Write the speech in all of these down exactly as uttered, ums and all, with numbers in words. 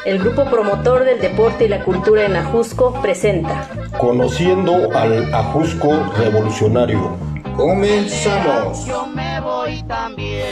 El grupo promotor del deporte y la cultura en Ajusco presenta Conociendo al Ajusco Revolucionario. ¡Comenzamos! Yo me voy también.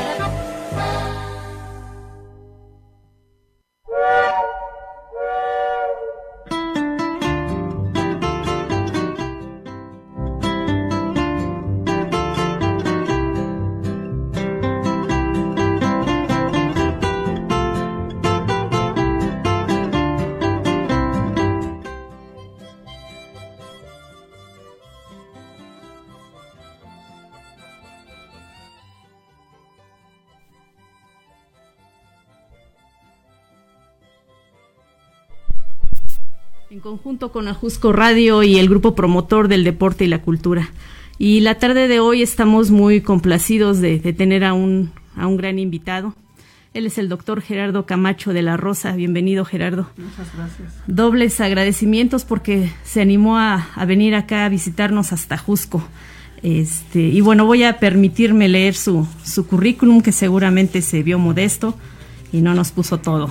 En conjunto con Ajusco Radio y el grupo promotor del deporte y la cultura. Y la tarde de hoy estamos muy complacidos de, de tener a un, a un gran invitado. Él es el doctor Gerardo Camacho de la Rosa. Bienvenido, Gerardo. Muchas gracias. Dobles agradecimientos porque se animó a, a venir acá a visitarnos hasta Ajusco. Este, y bueno, voy a permitirme leer su, su currículum, que seguramente se vio modesto y no nos puso todo.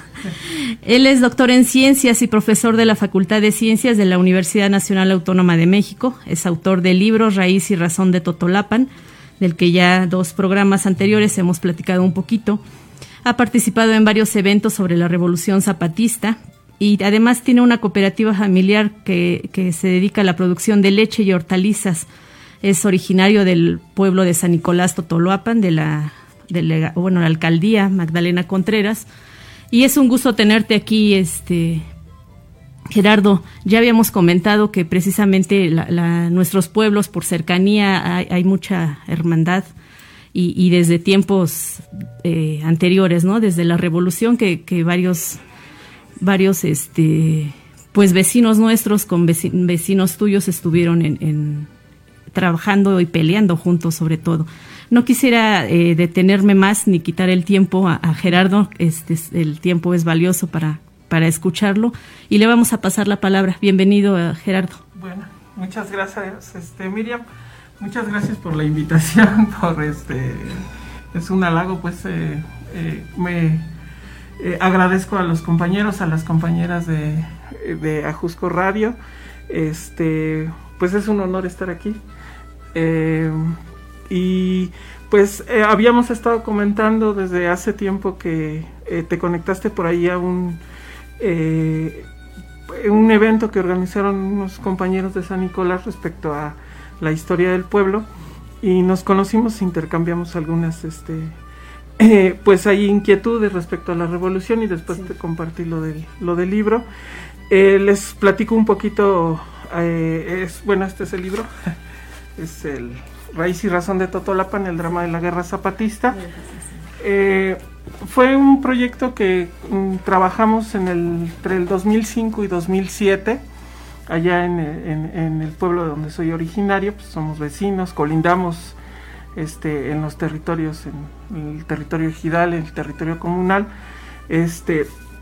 Él es doctor en Ciencias y profesor de la Facultad de Ciencias de la Universidad Nacional Autónoma de México. Es autor del libro Raíz y Razón de Totolapan, del que ya dos programas anteriores hemos platicado un poquito. Ha participado en varios eventos sobre la Revolución Zapatista y además tiene una cooperativa familiar que, que se dedica a la producción de leche y hortalizas. Es originario del pueblo de San Nicolás Totolapan, de la, de la, bueno, la alcaldía Magdalena Contreras. Y es un gusto tenerte aquí, este Gerardo. Ya habíamos comentado que precisamente la, la, nuestros pueblos, por cercanía, hay, hay mucha hermandad y, y desde tiempos eh, anteriores, ¿no? Desde la Revolución, que, que varios, varios, este, pues vecinos nuestros con vecinos, vecinos tuyos estuvieron en, en trabajando y peleando juntos, sobre todo. No quisiera eh, detenerme más ni quitar el tiempo a, a Gerardo. Este, el tiempo es valioso para, para escucharlo y le vamos a pasar la palabra. Bienvenido, Gerardo. Bueno, muchas gracias, este, Miriam. Muchas gracias por la invitación. Por este, es un halago, pues eh, eh, me eh, agradezco a los compañeros, a las compañeras de, de Ajusco Radio. Este, pues es un honor estar aquí. Eh, Y pues eh, habíamos estado comentando desde hace tiempo que eh, te conectaste por ahí a un, eh, un evento que organizaron unos compañeros de San Nicolás respecto a la historia del pueblo y nos conocimos, intercambiamos algunas este, eh, pues hay inquietudes respecto a la revolución y después sí. Te compartí lo del, lo del libro. Eh, les platico un poquito, eh, es, bueno, este es el libro, es el Raíz y Razón de Totolapan, el drama de la guerra zapatista. Eh, fue un proyecto que mm, trabajamos en el, entre el dos mil cinco y dos mil siete, allá en, en, en el pueblo de donde soy originario. Pues somos vecinos, colindamos este, en los territorios, en el territorio ejidal, en el territorio comunal. Este,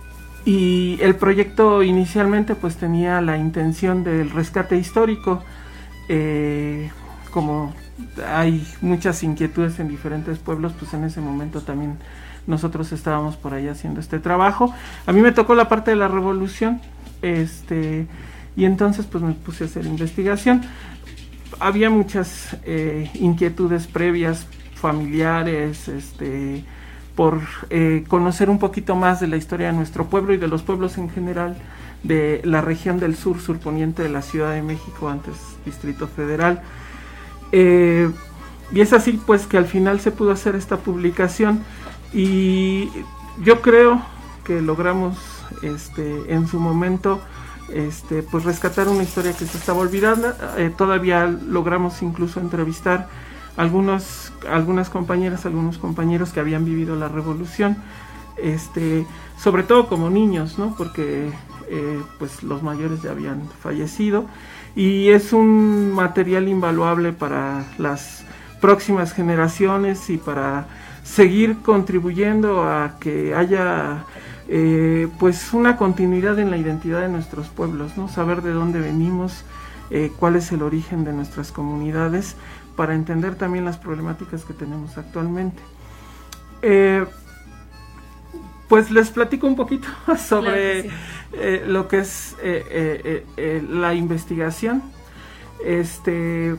y el proyecto inicialmente pues tenía la intención del rescate histórico, eh, como hay muchas inquietudes en diferentes pueblos, pues en ese momento también nosotros estábamos por ahí haciendo este trabajo. A mí me tocó la parte de la revolución, este, y entonces pues me puse a hacer investigación. Había muchas eh, inquietudes previas, familiares, este, por eh, conocer un poquito más de la historia de nuestro pueblo y de los pueblos en general de la región del sur, surponiente de la Ciudad de México, antes Distrito Federal. Eh, y es así pues que al final se pudo hacer esta publicación y yo creo que logramos este, en su momento este, pues rescatar una historia que se estaba olvidando. Eh, todavía logramos incluso entrevistar algunos, algunas compañeras, algunos compañeros que habían vivido la revolución, este, sobre todo como niños, ¿no? Porque eh, pues los mayores ya habían fallecido. Y es un material invaluable para las próximas generaciones y para seguir contribuyendo a que haya eh, pues una continuidad en la identidad de nuestros pueblos, ¿no? Saber de dónde venimos, eh, cuál es el origen de nuestras comunidades, para entender también las problemáticas que tenemos actualmente. Eh, pues les platico un poquito sobre Claro que sí. eh, lo que es eh, eh, eh, la investigación. Este,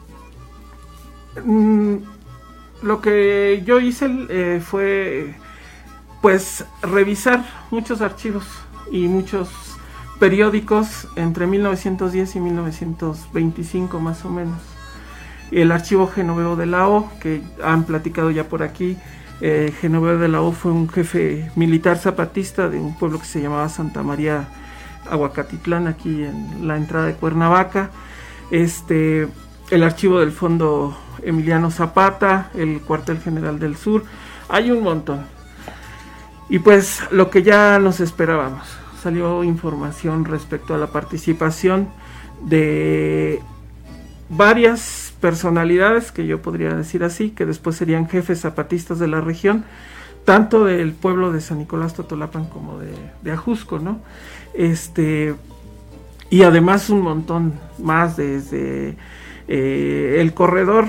mmm, lo que yo hice eh, fue, pues, revisar muchos archivos y muchos periódicos entre mil novecientos diez y mil novecientos veinticinco más o menos. El archivo Genoveo de la O, que han platicado ya por aquí, eh, Genoveo de la O fue un jefe militar zapatista de un pueblo que se llamaba Santa María Aguacatitlán, aquí en la entrada de Cuernavaca. Este, el archivo del Fondo Emiliano Zapata, el Cuartel General del Sur, hay un montón. Y pues lo que ya nos esperábamos, salió información respecto a la participación de varias personalidades, que yo podría decir así, que después serían jefes zapatistas de la región, tanto del pueblo de San Nicolás Totolapan como de, de Ajusco, ¿no? Este, y además un montón más desde eh, el corredor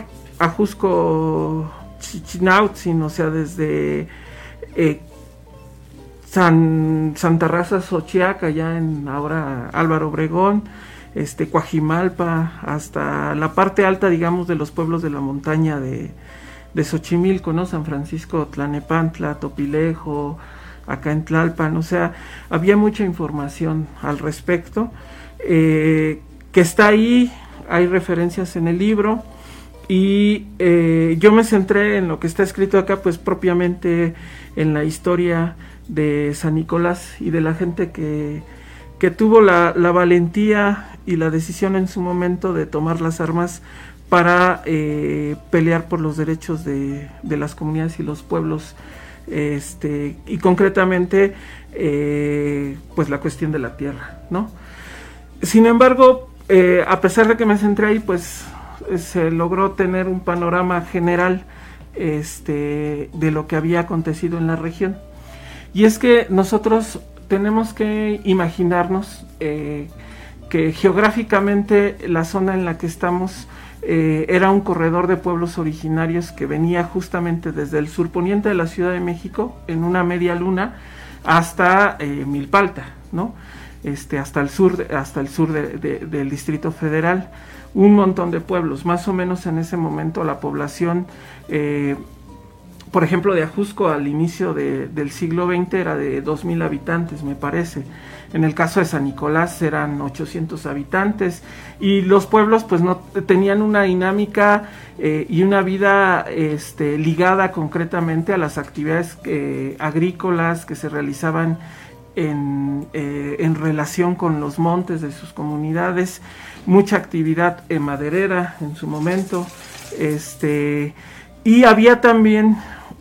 Ajusco-Chichinautzin, o sea, desde eh, San, Santa Raza Xochiaca, ya en ahora Álvaro Obregón, este, Coajimalpa, hasta la parte alta, digamos, de los pueblos de la montaña de, de Xochimilco, ¿no? San Francisco, Tlanepantla, Topilejo, acá en Tlalpan, o sea, había mucha información al respecto, eh, que está ahí, hay referencias en el libro, y eh, yo me centré en lo que está escrito acá, pues propiamente en la historia de San Nicolás y de la gente que, que tuvo la, la valentía y la decisión en su momento de tomar las armas para eh, pelear por los derechos de, de las comunidades y los pueblos, este, y concretamente eh, pues la cuestión de la tierra, ¿no? Sin embargo, eh, a pesar de que me centré ahí, pues se logró tener un panorama general este, de lo que había acontecido en la región. Y es que nosotros tenemos que imaginarnos eh, que geográficamente la zona en la que estamos eh, era un corredor de pueblos originarios que venía justamente desde el surponiente de la Ciudad de México, en una media luna, hasta eh, Milpalta, ¿no? Este, hasta el sur, hasta el sur de, de, del Distrito Federal. Un montón de pueblos, más o menos en ese momento la población, eh, por ejemplo, de Ajusco al inicio de, del siglo veinte era de dos mil habitantes, me parece. En el caso de San Nicolás eran ochocientos habitantes, y los pueblos pues no tenían una dinámica eh, y una vida este, ligada concretamente a las actividades eh, agrícolas que se realizaban en, eh, en relación con los montes de sus comunidades, mucha actividad eh, maderera en su momento, este, y había también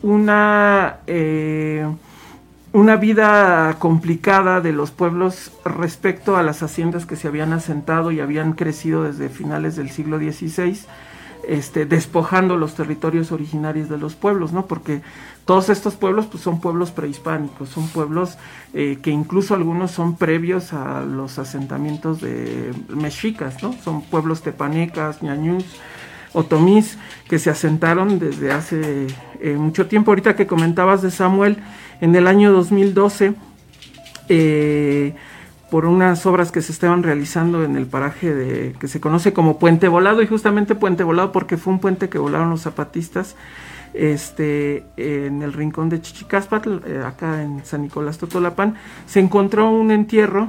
una, eh, una vida complicada de los pueblos respecto a las haciendas que se habían asentado y habían crecido desde finales del siglo dieciséis, este, despojando los territorios originarios de los pueblos, ¿no? Porque todos estos pueblos pues, son pueblos prehispánicos, son pueblos eh, que incluso algunos son previos a los asentamientos de mexicas, ¿no? Son pueblos tepanecas, ñañús, otomís, que se asentaron desde hace eh, mucho tiempo. Ahorita que comentabas de Samuel, en el año dos mil doce, eh, por unas obras que se estaban realizando en el paraje de, que se conoce como Puente Volado, y justamente Puente Volado porque fue un puente que volaron los zapatistas, este, en el rincón de Chichicaspatl, eh, acá en San Nicolás Totolapan, se encontró un entierro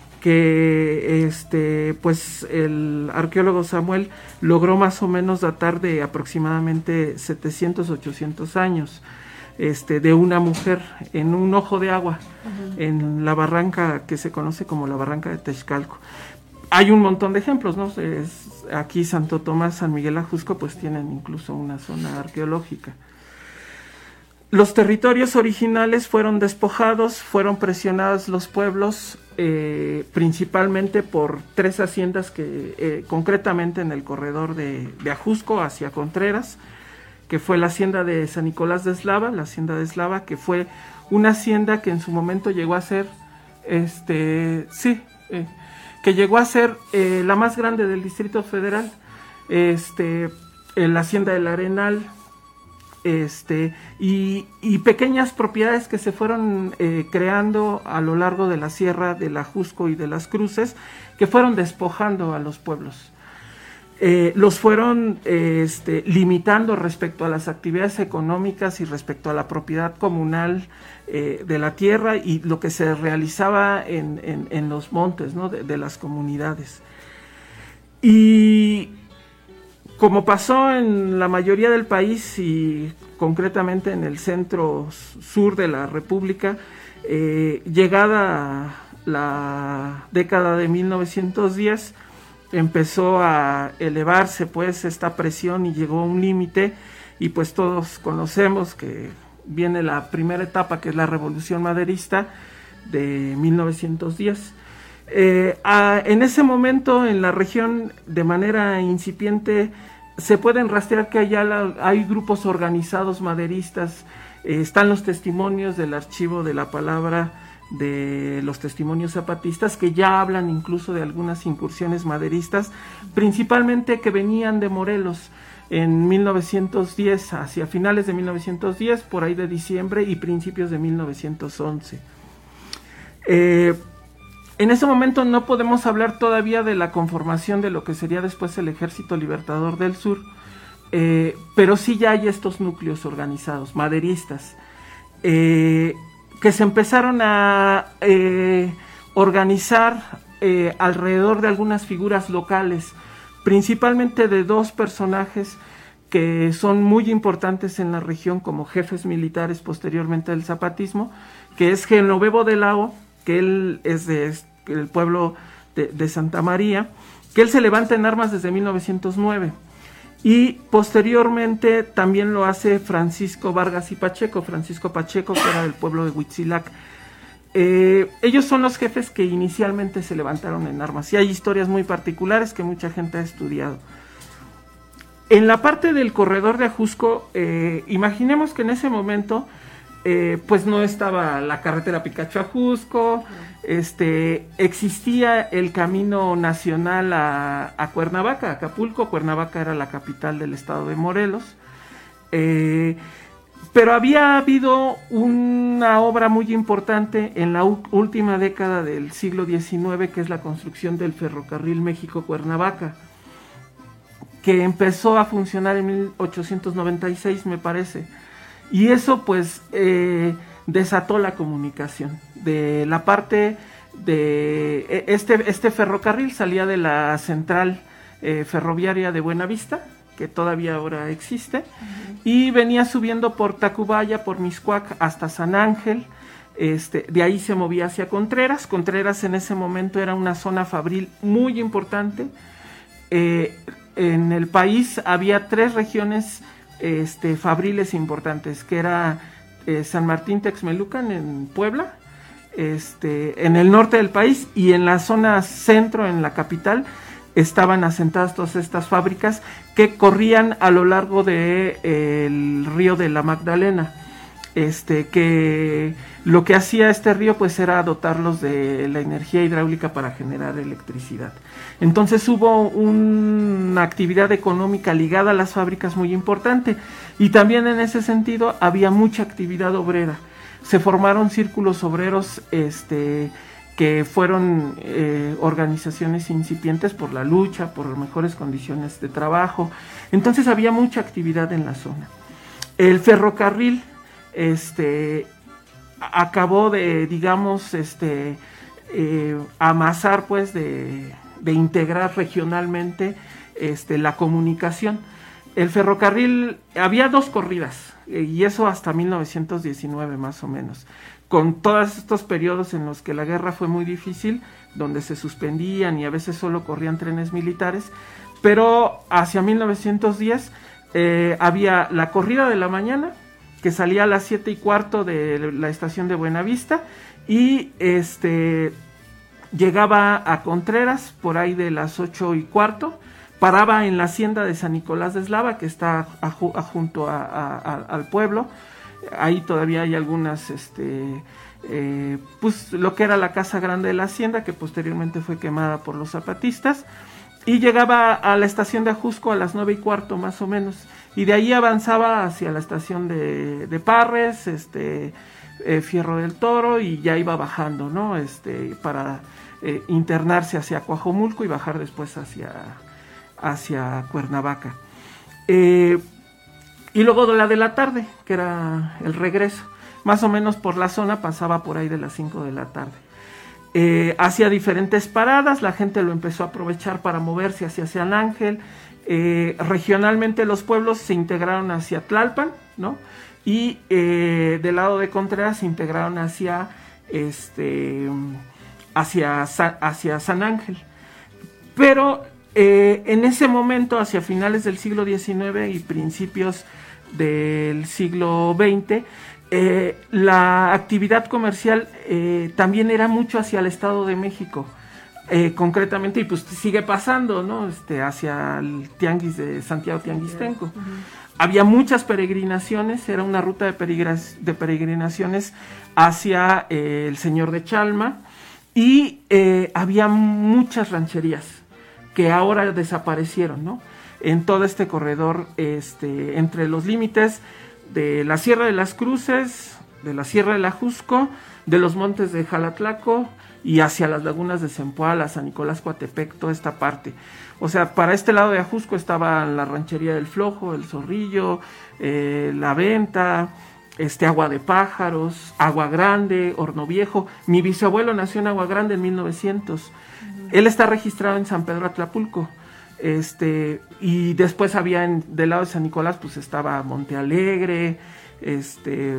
que este, pues el arqueólogo Samuel logró más o menos datar de aproximadamente setecientos, ochocientos años, este, de una mujer en un ojo de agua, uh-huh, en la barranca que se conoce como la barranca de Texcalco. Hay un montón de ejemplos, ¿no? Es, aquí Santo Tomás, San Miguel Ajusco, pues tienen incluso una zona arqueológica. Los territorios originales fueron despojados, fueron presionados los pueblos, eh, principalmente por tres haciendas que, eh, concretamente en el corredor de, de Ajusco hacia Contreras, que fue la hacienda de San Nicolás de Eslava, la hacienda de Eslava, que fue una hacienda que en su momento llegó a ser, este, sí, eh, que llegó a ser eh, la más grande del Distrito Federal, este, eh, la hacienda del Arenal, este, y, y pequeñas propiedades que se fueron eh, creando a lo largo de la sierra del Ajusco y de las Cruces, que fueron despojando a los pueblos. Eh, los fueron eh, este, limitando respecto a las actividades económicas y respecto a la propiedad comunal eh, de la tierra y lo que se realizaba en, en, en los montes, ¿no? de, de las comunidades. Y como pasó en la mayoría del país y concretamente en el centro sur de la República, eh, llegada la década de mil novecientos diez, empezó a elevarse pues esta presión y llegó a un límite, y pues todos conocemos que viene la primera etapa, que es la Revolución Maderista de mil novecientos diez. Eh, a, en ese momento en la región, de manera incipiente, se pueden rastrear que allá la, hay grupos organizados maderistas, eh, están los testimonios del archivo de la palabra, de los testimonios zapatistas, que ya hablan incluso de algunas incursiones maderistas, principalmente que venían de Morelos en mil novecientos diez, hacia finales de mil novecientos diez, por ahí de diciembre, y principios de mil novecientos once. Eh, en ese momento no podemos hablar todavía de la conformación de lo que sería después el Ejército Libertador del Sur, eh, pero sí ya hay estos núcleos organizados, maderistas, eh, que se empezaron a eh, organizar eh, alrededor de algunas figuras locales, principalmente de dos personajes que son muy importantes en la región como jefes militares posteriormente del zapatismo, que es Genovevo de Lao, que él es de, del pueblo de, de Santa María, que él se levanta en armas desde mil novecientos nueve. Y posteriormente también lo hace Francisco Vargas y Pacheco, Francisco Pacheco, que era del pueblo de Huitzilac. Eh, ellos son los jefes que inicialmente se levantaron en armas, y hay historias muy particulares que mucha gente ha estudiado. En la parte del corredor de Ajusco, eh, imaginemos que en ese momento eh, pues no estaba la carretera Picacho-Ajusco, este, existía el camino nacional a, a Cuernavaca, a Acapulco. Cuernavaca era la capital del estado de Morelos, eh, pero había habido una obra muy importante en la u- última década del siglo diecinueve, que es la construcción del ferrocarril México-Cuernavaca, que empezó a funcionar en mil ochocientos noventa y seis, me parece. Y eso pues eh, desató la comunicación. De la parte de este, este ferrocarril salía de la central eh, ferroviaria de Buenavista, que todavía ahora existe, uh-huh. y venía subiendo por Tacubaya, por Mixcoac, hasta San Ángel. Este, de ahí se movía hacia Contreras. Contreras en ese momento era una zona fabril muy importante. Eh, en el país había tres regiones Este, fabriles importantes, que era eh, San Martín Texmelucan en Puebla, este, en el norte del país, y en la zona centro, en la capital, estaban asentadas todas estas fábricas que corrían a lo largo del de, río de la Magdalena, este, que lo que hacía este río pues era dotarlos de la energía hidráulica para generar electricidad. Entonces hubo una actividad económica ligada a las fábricas muy importante, y también en ese sentido había mucha actividad obrera. Se formaron círculos obreros este, que fueron eh, organizaciones incipientes por la lucha, por mejores condiciones de trabajo. Entonces había mucha actividad en la zona. El ferrocarril este, acabó de, digamos, este, eh, amasar pues de... de integrar regionalmente este, la comunicación. El ferrocarril, había dos corridas, eh, y eso hasta mil novecientos diecinueve más o menos, con todos estos periodos en los que la guerra fue muy difícil, donde se suspendían y a veces solo corrían trenes militares, pero hacia mil novecientos diez eh, había la corrida de la mañana, que salía a las siete y cuarto de la estación de Buenavista, y este... llegaba a Contreras por ahí de las ocho y cuarto, paraba en la hacienda de San Nicolás de Eslava, que está a, a, junto a, a, a, al pueblo. Ahí todavía hay algunas, este, eh, pues lo que era la casa grande de la hacienda, que posteriormente fue quemada por los zapatistas. y llegaba a la estación de Ajusco a las nueve y cuarto más o menos, y de ahí avanzaba hacia la estación de, de Parres, este, eh, Fierro del Toro, y ya iba bajando, ¿no? Este, para eh, internarse hacia Coajomulco y bajar después hacia, hacia Cuernavaca. Eh, y luego de la de la tarde, que era el regreso, más o menos por la zona pasaba por ahí de las cinco de la tarde. Eh, hacía diferentes paradas, la gente lo empezó a aprovechar para moverse hacia San Ángel. Eh, regionalmente los pueblos se integraron hacia Tlalpan, ¿no? Y eh, del lado de Contreras se integraron hacia, este, hacia, hacia San Ángel. Pero eh, en ese momento, hacia finales del siglo diecinueve y principios del siglo veinte, Eh, la actividad comercial eh, también era mucho hacia el Estado de México, eh, concretamente, y pues sigue pasando, ¿no? Este, hacia el Tianguis de Santiago Tianguistenco. Uh-huh. Había muchas peregrinaciones, era una ruta de, peregrinas, de peregrinaciones hacia eh, el Señor de Chalma, y eh, había muchas rancherías que ahora desaparecieron, ¿no? En todo este corredor, este, entre los límites de la Sierra de las Cruces, de la Sierra del Ajusco, de los montes de Jalatlaco y hacia las lagunas de Zempoala, San Nicolás Coatepec, toda esta parte. O sea, para este lado de Ajusco estaba la ranchería del Flojo, el Zorrillo, eh, La Venta, este, Agua de Pájaros, Agua Grande, Horno Viejo. Mi bisabuelo nació en Agua Grande en mil novecientos. Uh-huh. Él está registrado en San Pedro Atlapulco. Este, y después había en, del lado de San Nicolás, pues estaba Monte Alegre, este,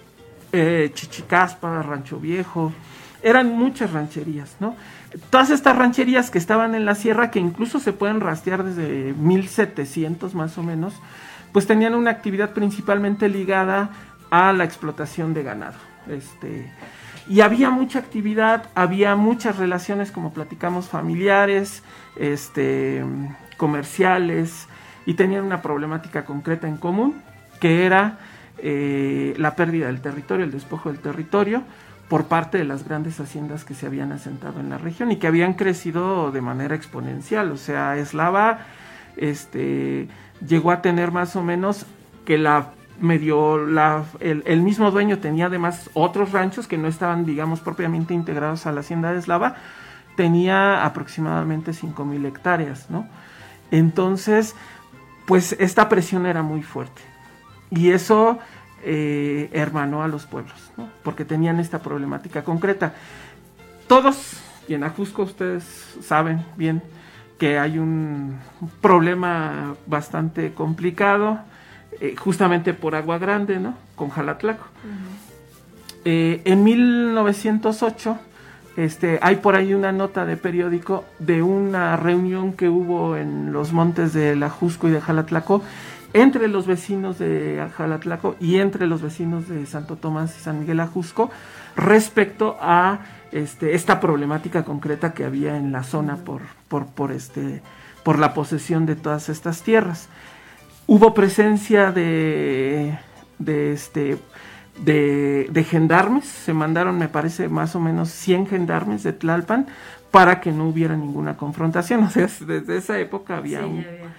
eh, Chichicaspa, Rancho Viejo, eran muchas rancherías, ¿no? Todas estas rancherías que estaban en la sierra, que incluso se pueden rastrear desde mil setecientos más o menos, pues tenían una actividad principalmente ligada a la explotación de ganado, este, y había mucha actividad, había muchas relaciones, como platicamos, familiares, este, comerciales, y tenían una problemática concreta en común, que era eh, la pérdida del territorio, el despojo del territorio, por parte de las grandes haciendas que se habían asentado en la región y que habían crecido de manera exponencial. O sea, Eslava este, llegó a tener más o menos que la medio la, el, el mismo dueño tenía además otros ranchos que no estaban, digamos, propiamente integrados a la hacienda de Eslava, tenía aproximadamente cinco mil hectáreas, ¿no? Entonces, pues esta presión era muy fuerte y eso eh, hermanó a los pueblos, ¿no? Porque tenían esta problemática concreta. Todos, y en Ajusco ustedes saben bien que hay un problema bastante complicado, Eh, justamente por Agua Grande, ¿no? Con Jalatlaco. Uh-huh. Eh, en mil novecientos ocho, este, hay por ahí una nota de periódico de una reunión que hubo en los montes del Ajusco y de Jalatlaco entre los vecinos de Jalatlaco y entre los vecinos de Santo Tomás y San Miguel Ajusco respecto a este, esta problemática concreta que había en la zona por, por, por, este, por la posesión de todas estas tierras. Hubo presencia de, de, este, de, de gendarmes, se mandaron, me parece, más o menos cien gendarmes de Tlalpan para que no hubiera ninguna confrontación. O sea, desde esa época había... Sí, un... había.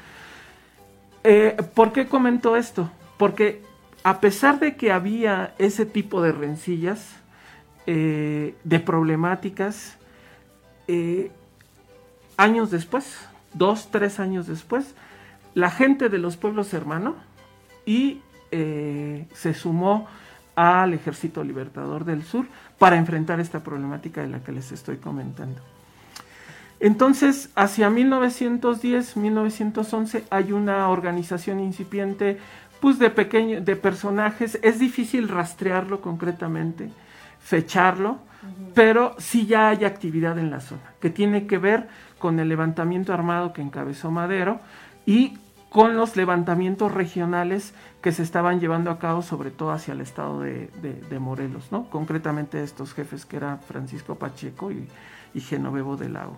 Eh, ¿Por qué comento esto? Porque a pesar de que había ese tipo de rencillas, eh, de problemáticas, eh, años después, dos, tres años después, la gente de los pueblos hermanos y eh, se sumó al Ejército Libertador del Sur para enfrentar esta problemática de la que les estoy comentando. Entonces, hacia mil novecientos diez, mil novecientos once hay una organización incipiente, pues de pequeño, de personajes. Es difícil rastrearlo concretamente, fecharlo, uh-huh. Pero sí ya hay actividad en la zona, que tiene que ver con el levantamiento armado que encabezó Madero, y con los levantamientos regionales que se estaban llevando a cabo, sobre todo hacia el estado de, de, de Morelos, ¿no? Concretamente estos jefes que eran Francisco Pacheco y, y Genovevo del Lago.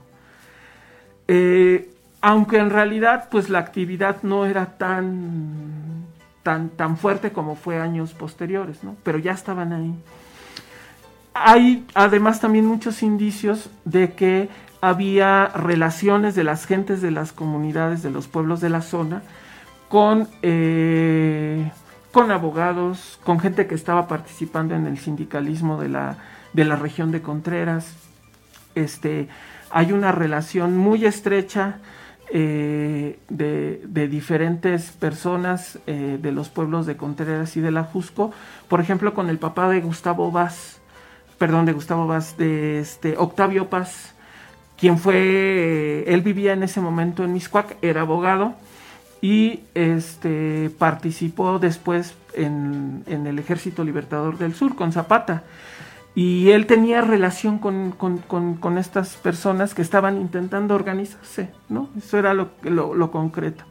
Eh, aunque en realidad pues la actividad no era tan, tan, tan fuerte como fue años posteriores, ¿no? Pero ya estaban ahí. Hay además también muchos indicios de que había relaciones de las gentes de las comunidades, de los pueblos de la zona, con, eh, con abogados, con gente que estaba participando en el sindicalismo de la, de la región de Contreras. Este, hay una relación muy estrecha eh, de, de diferentes personas eh, de los pueblos de Contreras y de la Ajusco, por ejemplo, con el papá de Gustavo Vaz, perdón, de Gustavo Vaz, de este, Octavio Paz, quien fue, eh, él vivía en ese momento en Mixcoac, era abogado, y este, participó después en, en el Ejército Libertador del Sur, con Zapata. Y él tenía relación con, con, con, con estas personas que estaban intentando organizarse, ¿no? Eso era lo, lo, lo concreto.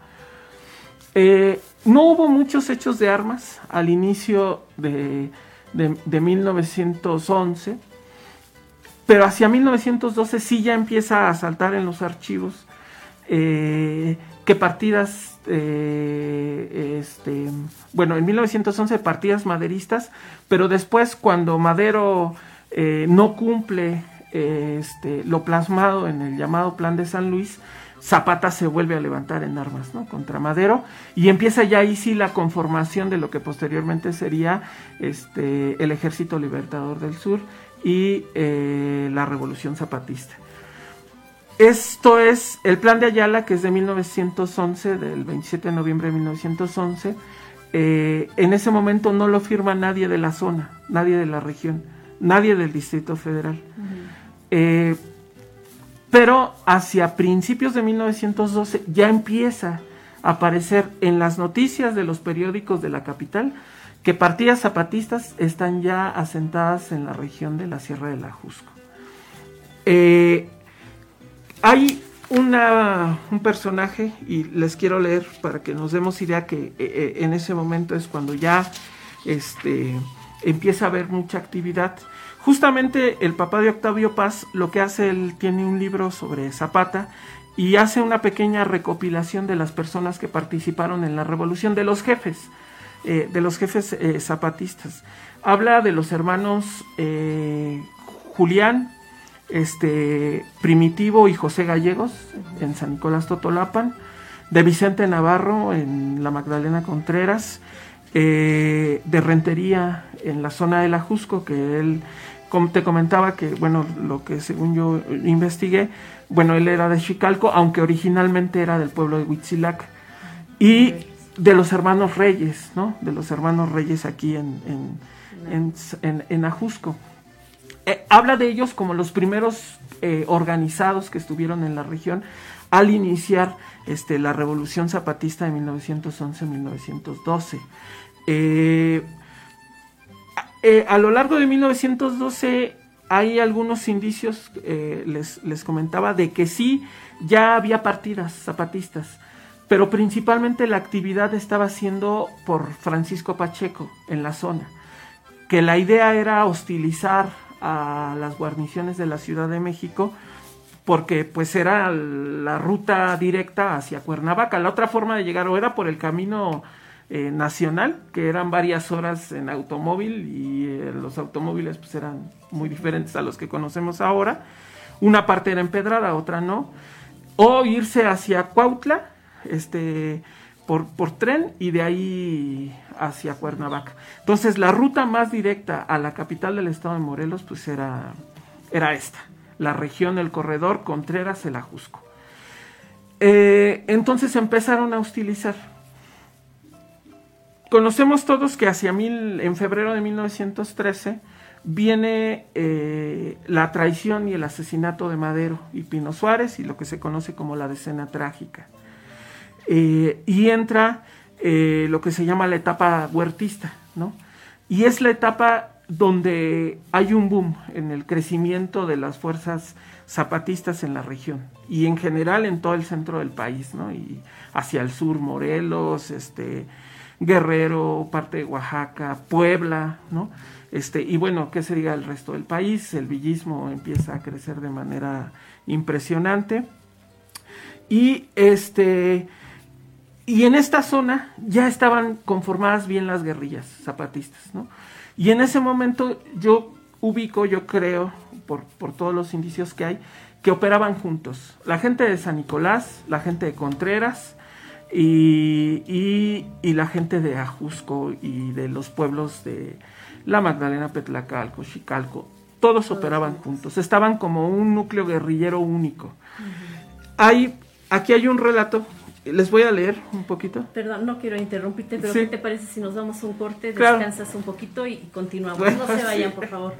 Eh, no hubo muchos hechos de armas al inicio de, de, de mil novecientos once, pero hacia mil novecientos doce sí ya empieza a saltar en los archivos eh, que partidas... Eh, este, bueno, en mil novecientos once partidas maderistas, pero después cuando Madero eh, no cumple eh, este, lo plasmado en el llamado Plan de San Luis, Zapata se vuelve a levantar en armas, ¿no?, contra Madero, y empieza ya ahí sí la conformación de lo que posteriormente sería este, el Ejército Libertador del Sur y eh, la Revolución Zapatista. Esto es el Plan de Ayala, que es de mil novecientos once, del veintisiete de noviembre de mil novecientos once. Eh, en ese momento no lo firma nadie de la zona, nadie de la región, nadie del Distrito Federal. Uh-huh. Eh, pero hacia principios de mil novecientos doce ya empieza a aparecer en las noticias de los periódicos de la capital que partidas zapatistas están ya asentadas en la región de la Sierra del Ajusco. Eh, Hay una, un personaje, y les quiero leer para que nos demos idea que eh, en ese momento es cuando ya este, empieza a haber mucha actividad. Justamente el papá de Octavio Paz, lo que hace, él tiene un libro sobre Zapata y hace una pequeña recopilación de las personas que participaron en la revolución, de los jefes, eh, de los jefes eh, zapatistas. Habla de los hermanos eh, Julián, Este, Primitivo y José Gallegos en San Nicolás Totolapan, de Vicente Navarro en la Magdalena Contreras, eh, de Rentería en la zona del Ajusco, que él, como te comentaba, que bueno, lo que según yo investigué, bueno, él era de Xicalco, aunque originalmente era del pueblo de Huitzilac, y de los hermanos Reyes, ¿no? De los hermanos Reyes aquí en, en, en, en, en Ajusco. Eh, habla de ellos como los primeros eh, organizados que estuvieron en la región al iniciar este, la Revolución Zapatista de mil novecientos once a mil novecientos doce. Eh, eh, a lo largo de mil novecientos doce hay algunos indicios, eh, les, les comentaba, de que sí ya había partidas zapatistas, pero principalmente la actividad estaba siendo por Francisco Pacheco en la zona, que la idea era hostilizar a las guarniciones de la Ciudad de México, porque pues era la ruta directa hacia Cuernavaca. La otra forma de llegar o era por el camino eh, nacional, que eran varias horas en automóvil, y eh, los automóviles pues eran muy diferentes a los que conocemos ahora. Una parte era empedrada, otra no. O irse hacia Cuautla, este... Por, por tren, y de ahí hacia Cuernavaca. Entonces la ruta más directa a la capital del estado de Morelos pues era, era esta, la región, el corredor Contreras, el Ajusco. Eh, entonces empezaron a hostilizar. Conocemos todos que hacia mil, en febrero de mil novecientos trece viene eh, la traición y el asesinato de Madero y Pino Suárez, y lo que se conoce como la Decena Trágica. Eh, y entra eh, lo que se llama la etapa huertista, ¿no? Y es la etapa donde hay un boom en el crecimiento de las fuerzas zapatistas en la región y en general en todo el centro del país, ¿no? Y hacia el sur, Morelos, este, Guerrero, parte de Oaxaca, Puebla, ¿no? Este, y bueno, qué se diga el resto del país, el villismo empieza a crecer de manera impresionante. Y este... Y en esta zona ya estaban conformadas bien las guerrillas zapatistas, ¿no? Y en ese momento yo ubico, yo creo, por, por todos los indicios que hay, que operaban juntos. La gente de San Nicolás, la gente de Contreras y, y, y la gente de Ajusco y de los pueblos de La Magdalena, Petlacalco, Xicalco. Todos, todos operaban juntos. Estaban como un núcleo guerrillero único. Uh-huh. Hay, aquí hay un relato. Les voy a leer un poquito. Perdón, no quiero interrumpirte, pero sí. ¿Qué te parece si nos damos un corte, claro. descansas un poquito y continuamos? Bueno, no se vayan, sí. por favor.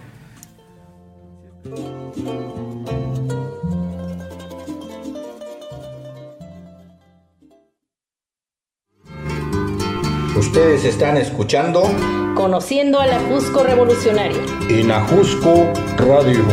Ustedes están escuchando Conociendo al Ajusco Revolucionario en Ajusco Radio.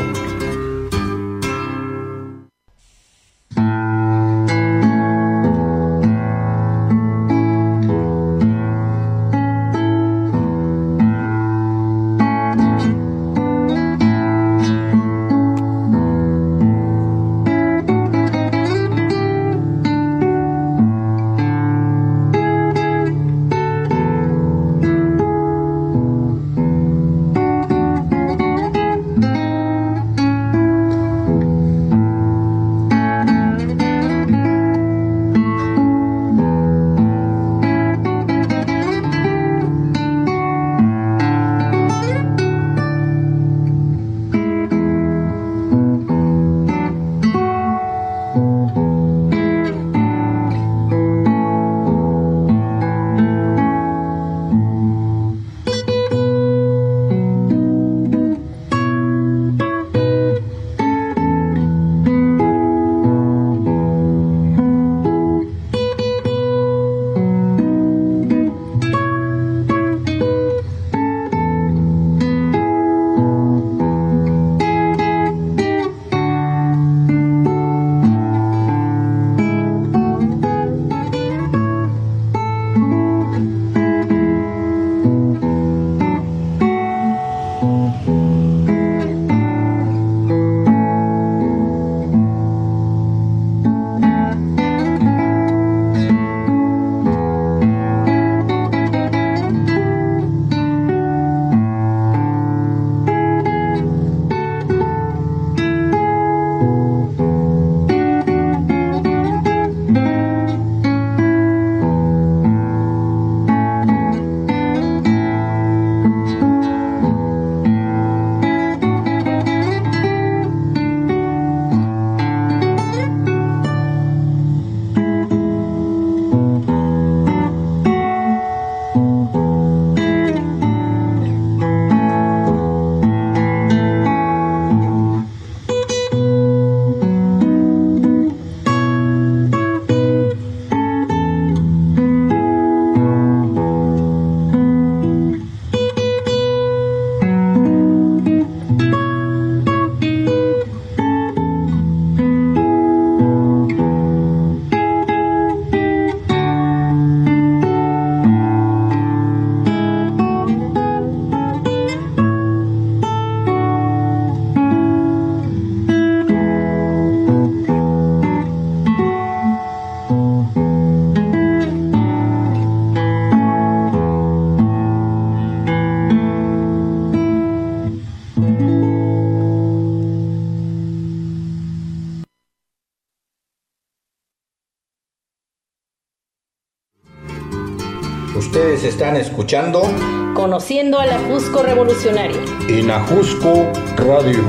Ustedes están escuchando Conociendo al Ajusco Revolucionario en Ajusco Radio.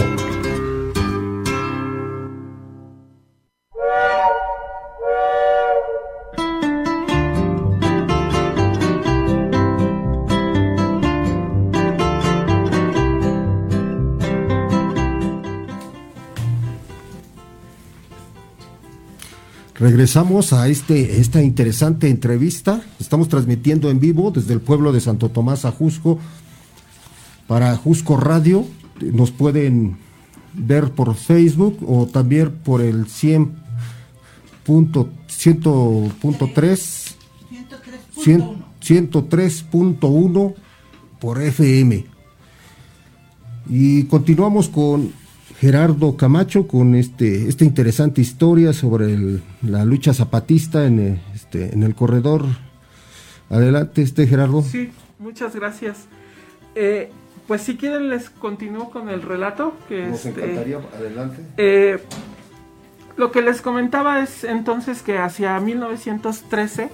Regresamos a este esta interesante entrevista. Estamos transmitiendo en vivo desde el pueblo de Santo Tomás, Ajusco, para Ajusco Radio. Nos pueden ver por Facebook o también por el cien punto tres ciento tres punto uno por F M. Y continuamos con Gerardo Camacho con este esta interesante historia sobre el, la lucha zapatista en el, este, en el corredor. Adelante, este Gerardo. Sí, muchas gracias. Eh, pues si quieren les continúo con el relato. Que Nos este, encantaría, adelante. Eh, lo que les comentaba es entonces que hacia mil novecientos trece,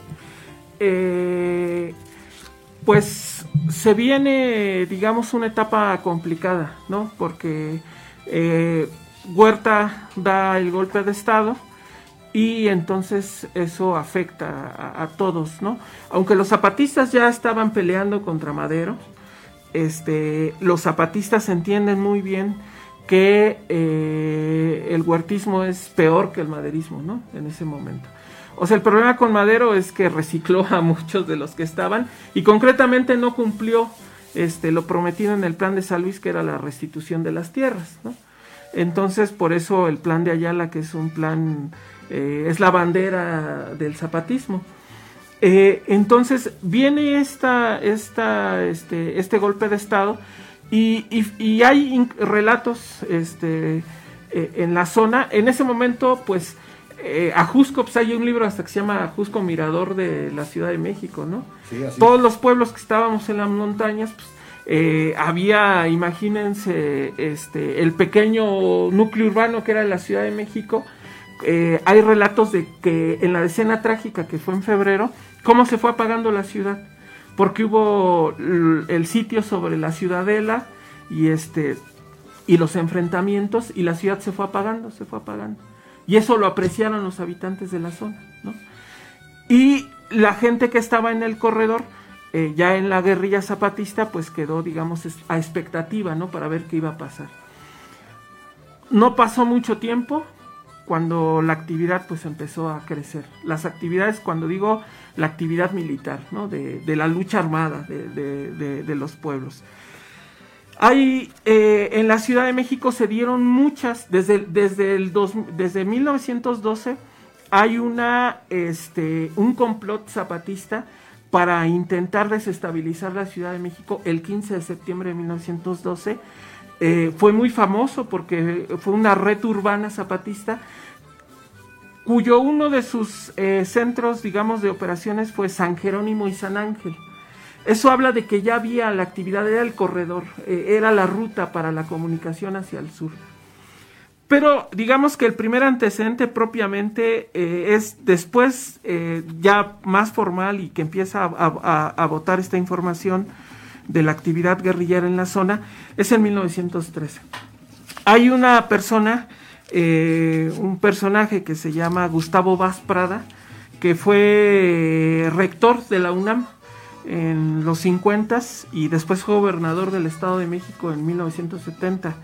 eh, pues se viene, digamos, una etapa complicada, ¿no? Porque eh, Huerta da el golpe de Estado y entonces eso afecta a, a todos, ¿no? Aunque los zapatistas ya estaban peleando contra Madero, este, los zapatistas entienden muy bien que eh, el huertismo es peor que el maderismo, ¿no? En ese momento. O sea, el problema con Madero es que recicló a muchos de los que estaban y concretamente no cumplió este, lo prometido en el plan de San Luis, que era la restitución de las tierras, ¿no? Entonces, por eso el plan de Ayala, que es un plan, eh, es la bandera del zapatismo. Eh, entonces, viene esta, esta, este, este golpe de Estado y, y, y hay in- relatos este, eh, en la zona. En ese momento, pues, Eh, Ajusco, pues hay un libro hasta que se llama Ajusco Mirador de la Ciudad de México, ¿no? Sí, así. Todos los pueblos que estábamos en las montañas, pues, eh, había, imagínense, este, el pequeño núcleo urbano que era la Ciudad de México. Eh, hay relatos de que en la decena trágica que fue en febrero, cómo se fue apagando la ciudad, porque hubo l- el sitio sobre la ciudadela y este y los enfrentamientos y la ciudad se fue apagando, se fue apagando. Y eso lo apreciaron los habitantes de la zona, ¿no? Y la gente que estaba en el corredor, eh, ya en la guerrilla zapatista, pues quedó, digamos, es- a expectativa, ¿no? Para ver qué iba a pasar. No pasó mucho tiempo cuando la actividad, pues, empezó a crecer. Las actividades, cuando digo la actividad militar, ¿no? De, de la lucha armada de, de, de, de los pueblos. Hay, eh, en la Ciudad de México se dieron muchas, desde, desde, el dos, desde mil novecientos doce hay una, este, un complot zapatista para intentar desestabilizar la Ciudad de México el quince de septiembre de mil novecientos doce. Eh, fue muy famoso porque fue una red urbana zapatista cuyo uno de sus eh, centros, digamos, de operaciones fue San Jerónimo y San Ángel. Eso habla de que ya había la actividad, era el corredor, eh, era la ruta para la comunicación hacia el sur. Pero digamos que el primer antecedente propiamente eh, es después, eh, ya más formal y que empieza a, a, a botar esta información de la actividad guerrillera en la zona, es en mil novecientos trece. Hay una persona, eh, un personaje que se llama Gustavo Vaz Prada, que fue rector de la UNAM en los cincuentas y después fue gobernador del Estado de México en mil novecientos setenta.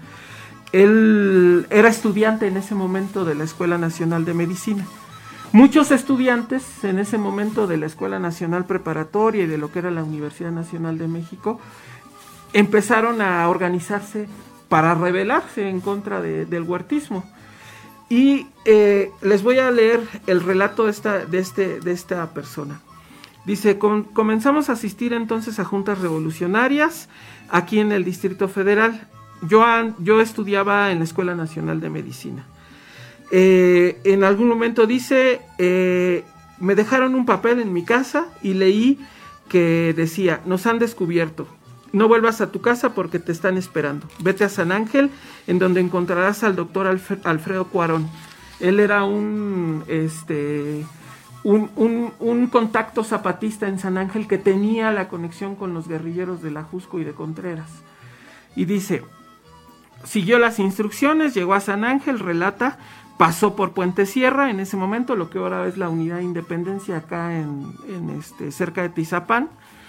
Él era estudiante en ese momento de la Escuela Nacional de Medicina. Muchos estudiantes en ese momento de la Escuela Nacional Preparatoria y de lo que era la Universidad Nacional de México empezaron a organizarse para rebelarse en contra de, del huertismo. Y eh, les voy a leer el relato de esta, de este, de esta persona. Dice, Com- comenzamos a asistir entonces a juntas revolucionarias aquí en el Distrito Federal. Yo, an- yo estudiaba en la Escuela Nacional de Medicina. Eh, en algún momento dice, eh, me dejaron un papel en mi casa y leí que decía, nos han descubierto, no vuelvas a tu casa porque te están esperando. Vete a San Ángel, en donde encontrarás al doctor Alf- Alfredo Cuarón. Él era un... este Un, un, un contacto zapatista en San Ángel que tenía la conexión con los guerrilleros de la Ajusco y de Contreras. Y dice, siguió las instrucciones, llegó a San Ángel, relata, pasó por Puente Sierra, en ese momento, lo que ahora es la Unidad de Independencia acá en, en este, cerca de Tizapán.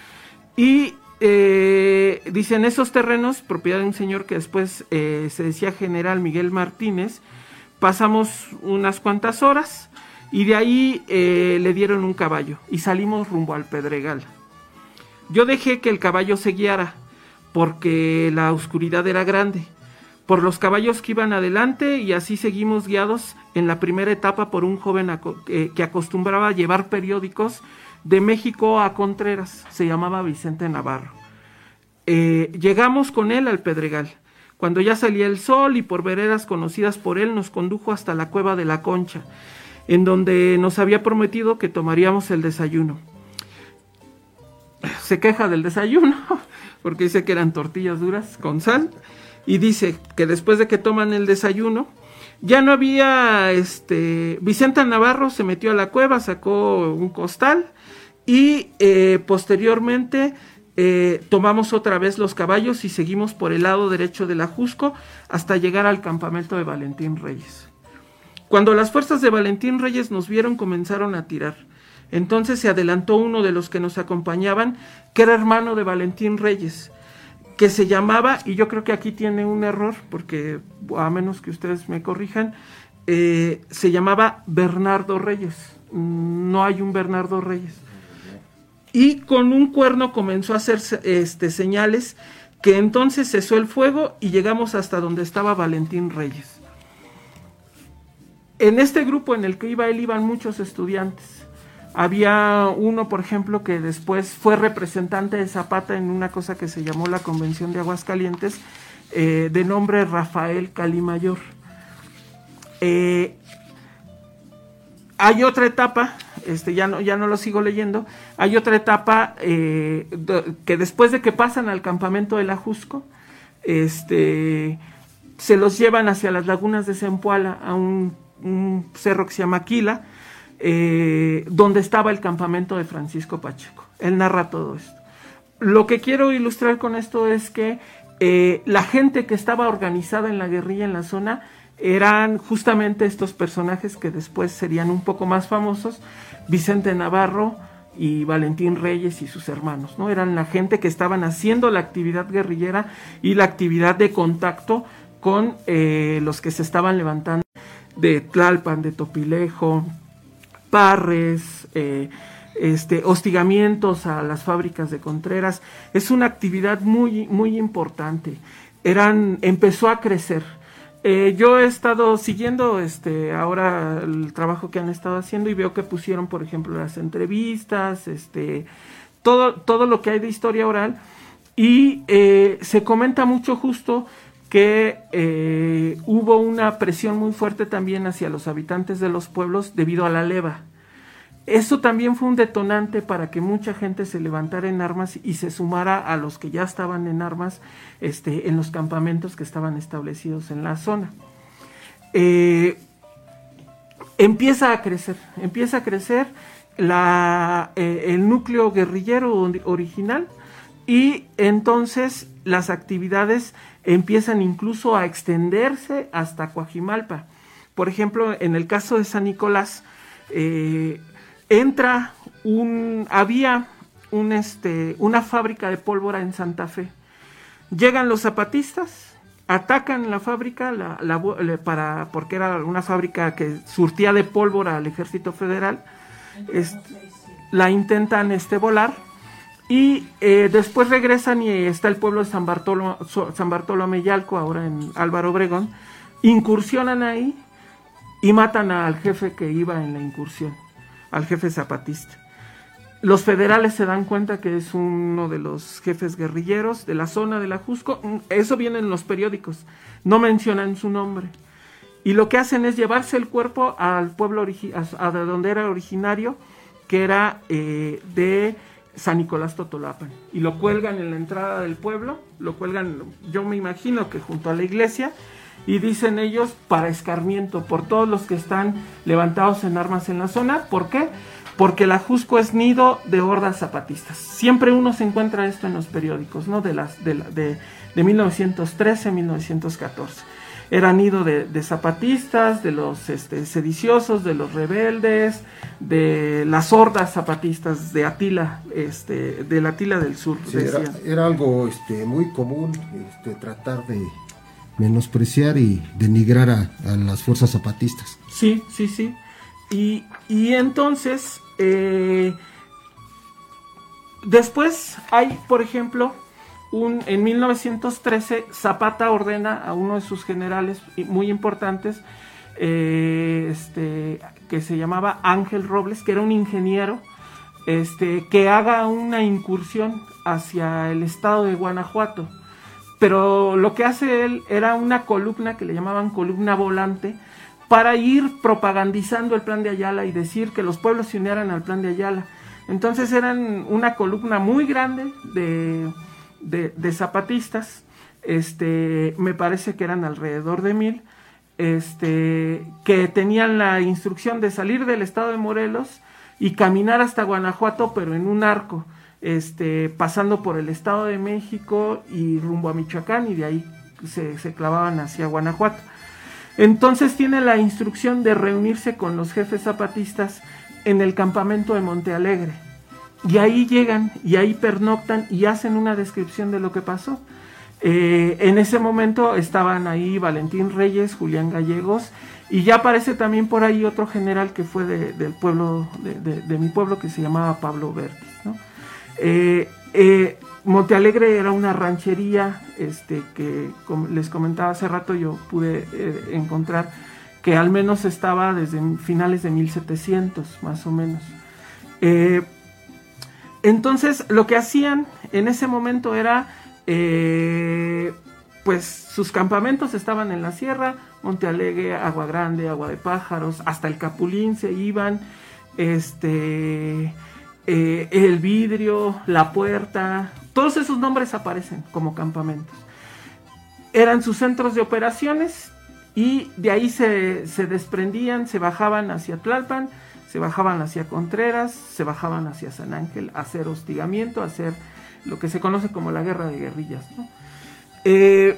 Y eh, dice, en esos terrenos, propiedad de un señor que después eh, se decía General Miguel Martínez, pasamos unas cuantas horas. Y de ahí eh, le dieron un caballo y salimos rumbo al Pedregal. Yo dejé que el caballo se guiara porque la oscuridad era grande, por los caballos que iban adelante, y así seguimos guiados en la primera etapa por un joven aco- eh, que acostumbraba a llevar periódicos de México a Contreras, se llamaba Vicente Navarro. Eh, llegamos con él al Pedregal. Cuando ya salía el sol y por veredas conocidas por él nos condujo hasta la Cueva de la Concha, en donde nos había prometido que tomaríamos el desayuno. Se queja del desayuno, porque dice que eran tortillas duras con sal, y dice que después de que toman el desayuno, Ya no había, este, Vicente Navarro se metió a la cueva, sacó un costal y eh, posteriormente eh, tomamos otra vez los caballos y seguimos por el lado derecho del Ajusco hasta llegar al campamento de Valentín Reyes. Cuando las fuerzas de Valentín Reyes nos vieron, comenzaron a tirar. Entonces se adelantó uno de los que nos acompañaban, que era hermano de Valentín Reyes, que se llamaba, y yo creo que aquí tiene un error, porque a menos que ustedes me corrijan, eh, se llamaba Bernardo Reyes. No hay un Bernardo Reyes. Y con un cuerno comenzó a hacer este, señales, que entonces cesó el fuego y llegamos hasta donde estaba Valentín Reyes. En este grupo en el que iba él iban muchos estudiantes. Había uno, por ejemplo, que después fue representante de Zapata en una cosa que se llamó la Convención de Aguascalientes, eh, de nombre Rafael Calimayor. Eh, hay otra etapa, este, ya no, ya no lo sigo leyendo, hay otra etapa eh, de, que después de que pasan al campamento del Ajusco, este, se los llevan hacia las lagunas de Zempoala, a un, un cerro que se llama Aquila, Eh, donde estaba el campamento de Francisco Pacheco. Él narra todo esto. Lo que quiero ilustrar con esto es que eh, la gente que estaba organizada en la guerrilla en la zona eran justamente estos personajes que después serían un poco más famosos, Vicente Navarro y Valentín Reyes y sus hermanos, ¿no? Eran la gente que estaban haciendo la actividad guerrillera y la actividad de contacto con eh, los que se estaban levantando de Tlalpan, de Topilejo, Parres, eh, este, hostigamientos a las fábricas de Contreras. Es una actividad muy, muy importante. Eran, empezó a crecer. Eh, yo he estado siguiendo este, ahora el trabajo que han estado haciendo y veo que pusieron, por ejemplo, las entrevistas, este, todo, todo lo que hay de historia oral, y eh, se comenta mucho justo que eh, hubo una presión muy fuerte también hacia los habitantes de los pueblos debido a la leva. Eso también fue un detonante para que mucha gente se levantara en armas y se sumara a los que ya estaban en armas este, en los campamentos que estaban establecidos en la zona. Eh, empieza a crecer, empieza a crecer la, eh, el núcleo guerrillero original, y entonces las actividades empiezan incluso a extenderse hasta Coajimalpa. Por ejemplo, en el caso de San Nicolás, eh, entra un, había un, este, una fábrica de pólvora en Santa Fe. Llegan los zapatistas, atacan la fábrica, la, la, para, porque era una fábrica que surtía de pólvora al Ejército Federal, este, la intentan este, volar, y eh, después regresan y está el pueblo de San Bartolo, San Bartolo Ameyalco, ahora en Álvaro Obregón, incursionan ahí y matan al jefe que iba en la incursión, al jefe zapatista. Los federales se dan cuenta que es uno de los jefes guerrilleros de la zona del Ajusco, eso viene en los periódicos, no mencionan su nombre, y lo que hacen es llevarse el cuerpo al pueblo, origi- a, a donde era originario, que era eh, de San Nicolás Totolapan, y lo cuelgan en la entrada del pueblo, lo cuelgan, yo me imagino que junto a la iglesia, y dicen ellos, para escarmiento por todos los que están levantados en armas en la zona. ¿Por qué? Porque el Ajusco es nido de hordas zapatistas. Siempre uno se encuentra esto en los periódicos, ¿no? De las de, de, de mil novecientos trece a mil novecientos catorce. Era nido de, de zapatistas, de los este, sediciosos, de los rebeldes, de las hordas zapatistas de Atila, este, de la Atila del Sur. Sí, era, era algo este, muy común este, tratar de menospreciar y denigrar a, a las fuerzas zapatistas. Sí, sí, sí. Y, y entonces, eh, después hay, por ejemplo, un, en mil novecientos trece, Zapata ordena a uno de sus generales muy importantes, eh, este, que se llamaba Ángel Robles, que era un ingeniero, este, que haga una incursión hacia el estado de Guanajuato. Pero lo que hace él era una columna que le llamaban columna volante, para ir propagandizando el plan de Ayala y decir que los pueblos se unieran al plan de Ayala. Entonces eran una columna muy grande de, de, de zapatistas, este, me parece que eran alrededor de mil, este, que tenían la instrucción de salir del estado de Morelos y caminar hasta Guanajuato, pero en un arco, este, pasando por el estado de México y rumbo a Michoacán, y de ahí se, se clavaban hacia Guanajuato. Entonces tiene la instrucción de reunirse con los jefes zapatistas en el campamento de Monte Alegre. Y ahí llegan, y ahí pernoctan, y hacen una descripción de lo que pasó. Eh, en ese momento estaban ahí Valentín Reyes, Julián Gallegos, y ya aparece también por ahí otro general que fue de, del pueblo, de, de, de mi pueblo, que se llamaba Pablo Bertis, ¿no? Eh, eh, Monte Alegre era una ranchería, este, que como les comentaba hace rato, yo pude eh, encontrar que al menos estaba desde finales de mil setecientos, más o menos. Eh, entonces, lo que hacían en ese momento era, eh, pues, sus campamentos estaban en la sierra, Monte Alegre, Agua Grande, Agua de Pájaros, hasta el Capulín se iban, este... Eh, el Vidrio, La Puerta, todos esos nombres aparecen como campamentos. Eran sus centros de operaciones y de ahí se, se desprendían, se bajaban hacia Tlalpan, se bajaban hacia Contreras, se bajaban hacia San Ángel a hacer hostigamiento, a hacer lo que se conoce como la guerra de guerrillas, ¿no? Eh,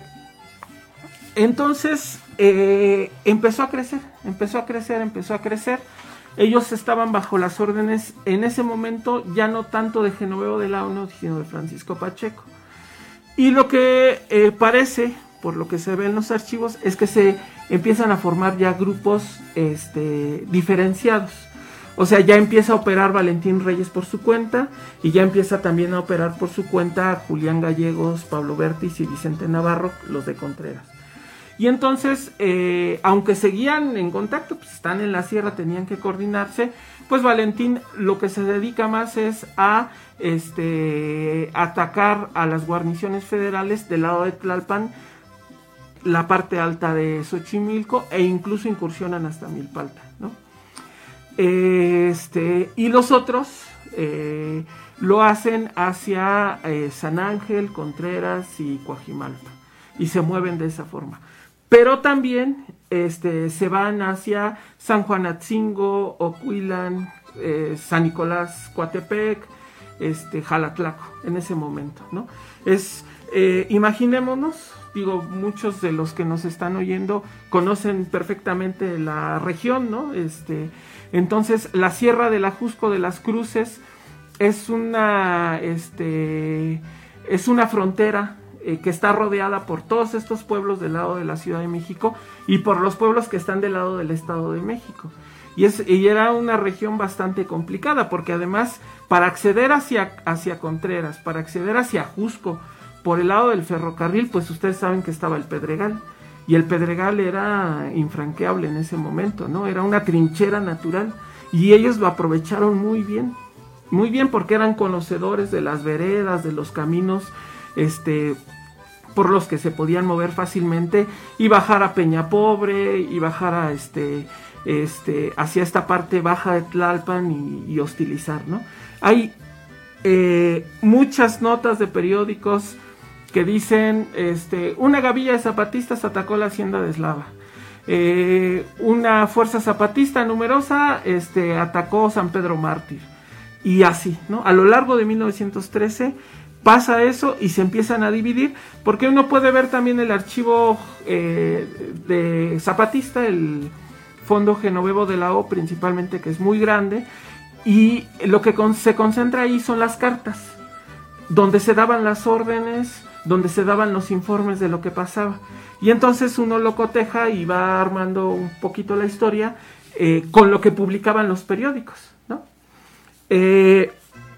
entonces eh, empezó a crecer, empezó a crecer, empezó a crecer. Ellos estaban bajo las órdenes, en ese momento, ya no tanto de Genoveo de Launo, sino de Francisco Pacheco. Y lo que eh, parece, por lo que se ve en los archivos, es que se empiezan a formar ya grupos este, diferenciados. O sea, ya empieza a operar Valentín Reyes por su cuenta, y ya empieza también a operar por su cuenta Julián Gallegos, Pablo Bertis y Vicente Navarro, los de Contreras. Y entonces, eh, aunque seguían en contacto, pues están en la sierra, tenían que coordinarse, pues Valentín lo que se dedica más es a este, atacar a las guarniciones federales del lado de Tlalpan, la parte alta de Xochimilco, e incluso incursionan hasta Milpalta, ¿no? Este, y los otros eh, lo hacen hacia eh, San Ángel, Contreras y Coajimalpa, y se mueven de esa forma. Pero también este, se van hacia San Juan Atzingo, Ocuilan, eh, San Nicolás, Coatepec, este, Jalatlaco, en ese momento, ¿no? Es, eh, imaginémonos, digo, muchos de los que nos están oyendo conocen perfectamente la región, ¿no? Este, entonces, la Sierra del Ajusco de las Cruces es una, este, es una frontera que está rodeada por todos estos pueblos del lado de la Ciudad de México y por los pueblos que están del lado del Estado de México. Y, es, y era una región bastante complicada, porque además, para acceder hacia, hacia Contreras, para acceder hacia Ajusco, por el lado del ferrocarril, pues ustedes saben que estaba el Pedregal, y el Pedregal era infranqueable en ese momento, ¿no? Era una trinchera natural, y ellos lo aprovecharon muy bien, muy bien, porque eran conocedores de las veredas, de los caminos, este... por los que se podían mover fácilmente y bajar a Peñapobre y bajar a este, este, hacia esta parte baja de Tlalpan y, y hostilizar, ¿no? Hay eh, muchas notas de periódicos que dicen, este, una gavilla de zapatistas atacó la hacienda de Eslava, eh, una fuerza zapatista numerosa este, atacó San Pedro Mártir, y así, ¿no? A lo largo de mil novecientos trece pasa eso y se empiezan a dividir, porque uno puede ver también el archivo eh, de zapatista, el Fondo Genovevo de la O principalmente, que es muy grande, y lo que con, se concentra ahí son las cartas, donde se daban las órdenes, donde se daban los informes de lo que pasaba, y entonces uno lo coteja y va armando un poquito la historia eh, con lo que publicaban los periódicos, ¿no? Eh,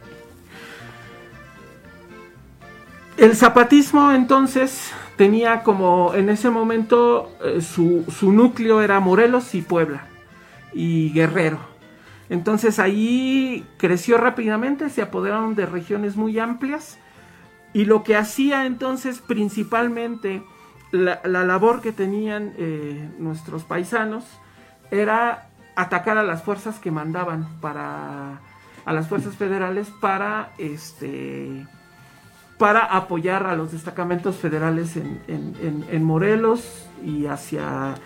El zapatismo entonces tenía como en ese momento eh, su, su núcleo era Morelos y Puebla y Guerrero. Entonces ahí creció rápidamente, se apoderaron de regiones muy amplias, y lo que hacía entonces principalmente la, la labor que tenían eh, nuestros paisanos era atacar a las fuerzas que mandaban para a las fuerzas federales para este para apoyar a los destacamentos federales en, en, en, en Morelos y hacia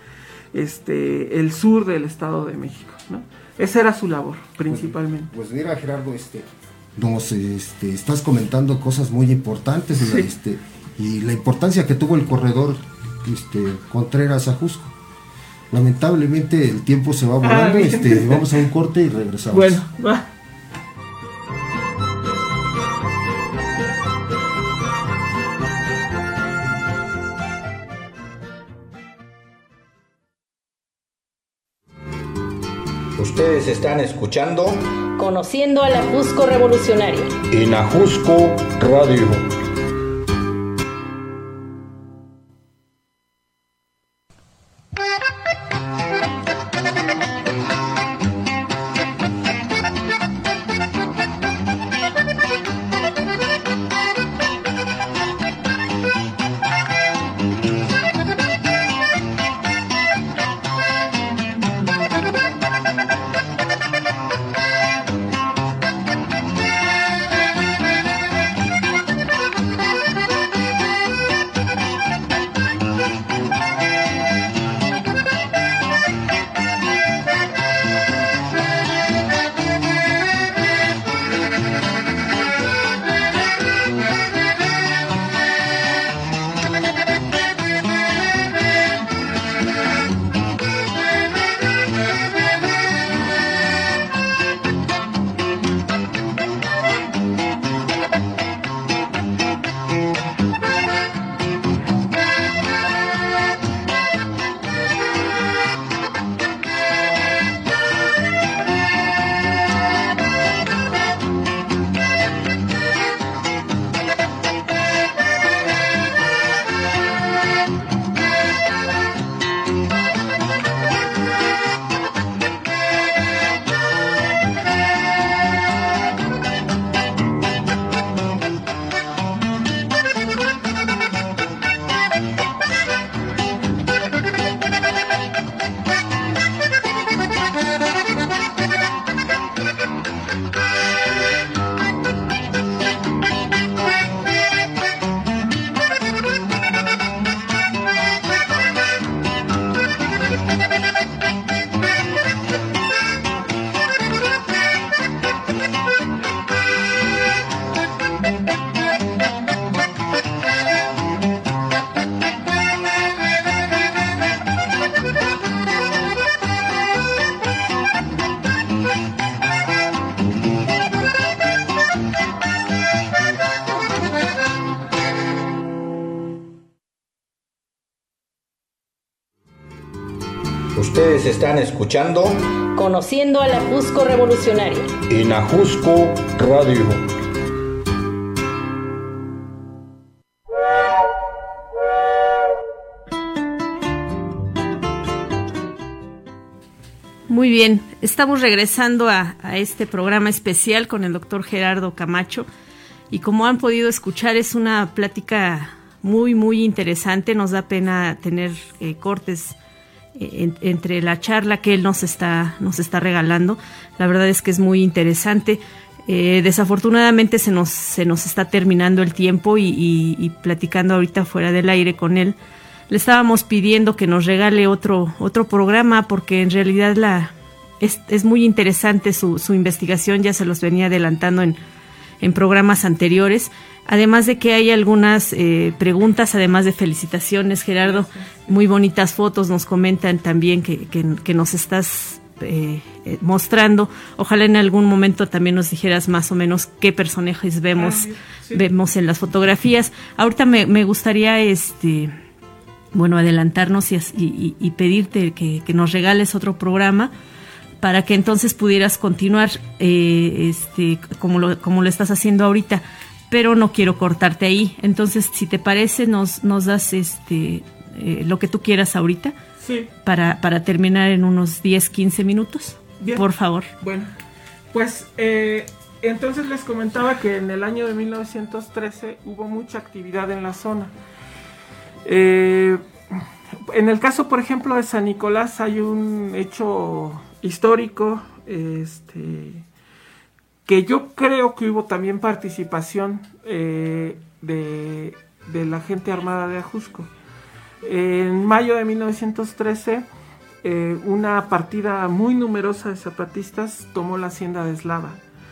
este, el sur del Estado de México, ¿no? Esa era su labor, principalmente. Pues, pues mira, Gerardo, este, nos este, estás comentando cosas muy importantes, sí. este, y la importancia que tuvo el corredor este, Contreras Ajusco. Lamentablemente el tiempo se va volando, ah, este, vamos a un corte y regresamos. Bueno, va. Ustedes están escuchando Conociendo a la Ajusco Revolucionaria en Ajusco Radio. Ustedes están escuchando Conociendo a la Ajusco Revolucionaria en Ajusco Radio. Muy bien, estamos regresando a, a este programa especial con el doctor Gerardo Camacho y como han podido escuchar es una plática muy muy interesante. Nos da pena tener eh, cortes En, entre la charla que él nos está nos está regalando. La verdad es que es muy interesante. Eh, desafortunadamente se nos se nos está terminando el tiempo y, y, y platicando ahorita fuera del aire con él, le estábamos pidiendo que nos regale otro otro programa porque en realidad la es, es muy interesante su, su investigación. Ya se los venía adelantando en, en programas anteriores. Además de que hay algunas eh, preguntas, además de felicitaciones, Gerardo, muy bonitas fotos, nos comentan también que, que, que nos estás eh, eh, mostrando. Ojalá en algún momento también nos dijeras más o menos qué personajes vemos, ah, sí. vemos en las fotografías. Ahorita me, me gustaría este bueno adelantarnos y, y, y pedirte que, que nos regales otro programa para que entonces pudieras continuar eh, este como lo, como lo estás haciendo ahorita. Pero no quiero cortarte ahí. Entonces, si te parece, nos nos das este eh, lo que tú quieras ahorita. Sí. Para, para terminar en unos diez, quince minutos. Bien. Por favor. Bueno, pues eh, entonces les comentaba que en el año de mil novecientos trece hubo mucha actividad en la zona. Eh, en el caso, por ejemplo, de San Nicolás hay un hecho histórico, este... que yo creo que hubo también participación eh, de, de la gente armada de Ajusco. En mayo de mil novecientos trece eh, una partida muy numerosa de zapatistas tomó la hacienda de Eslava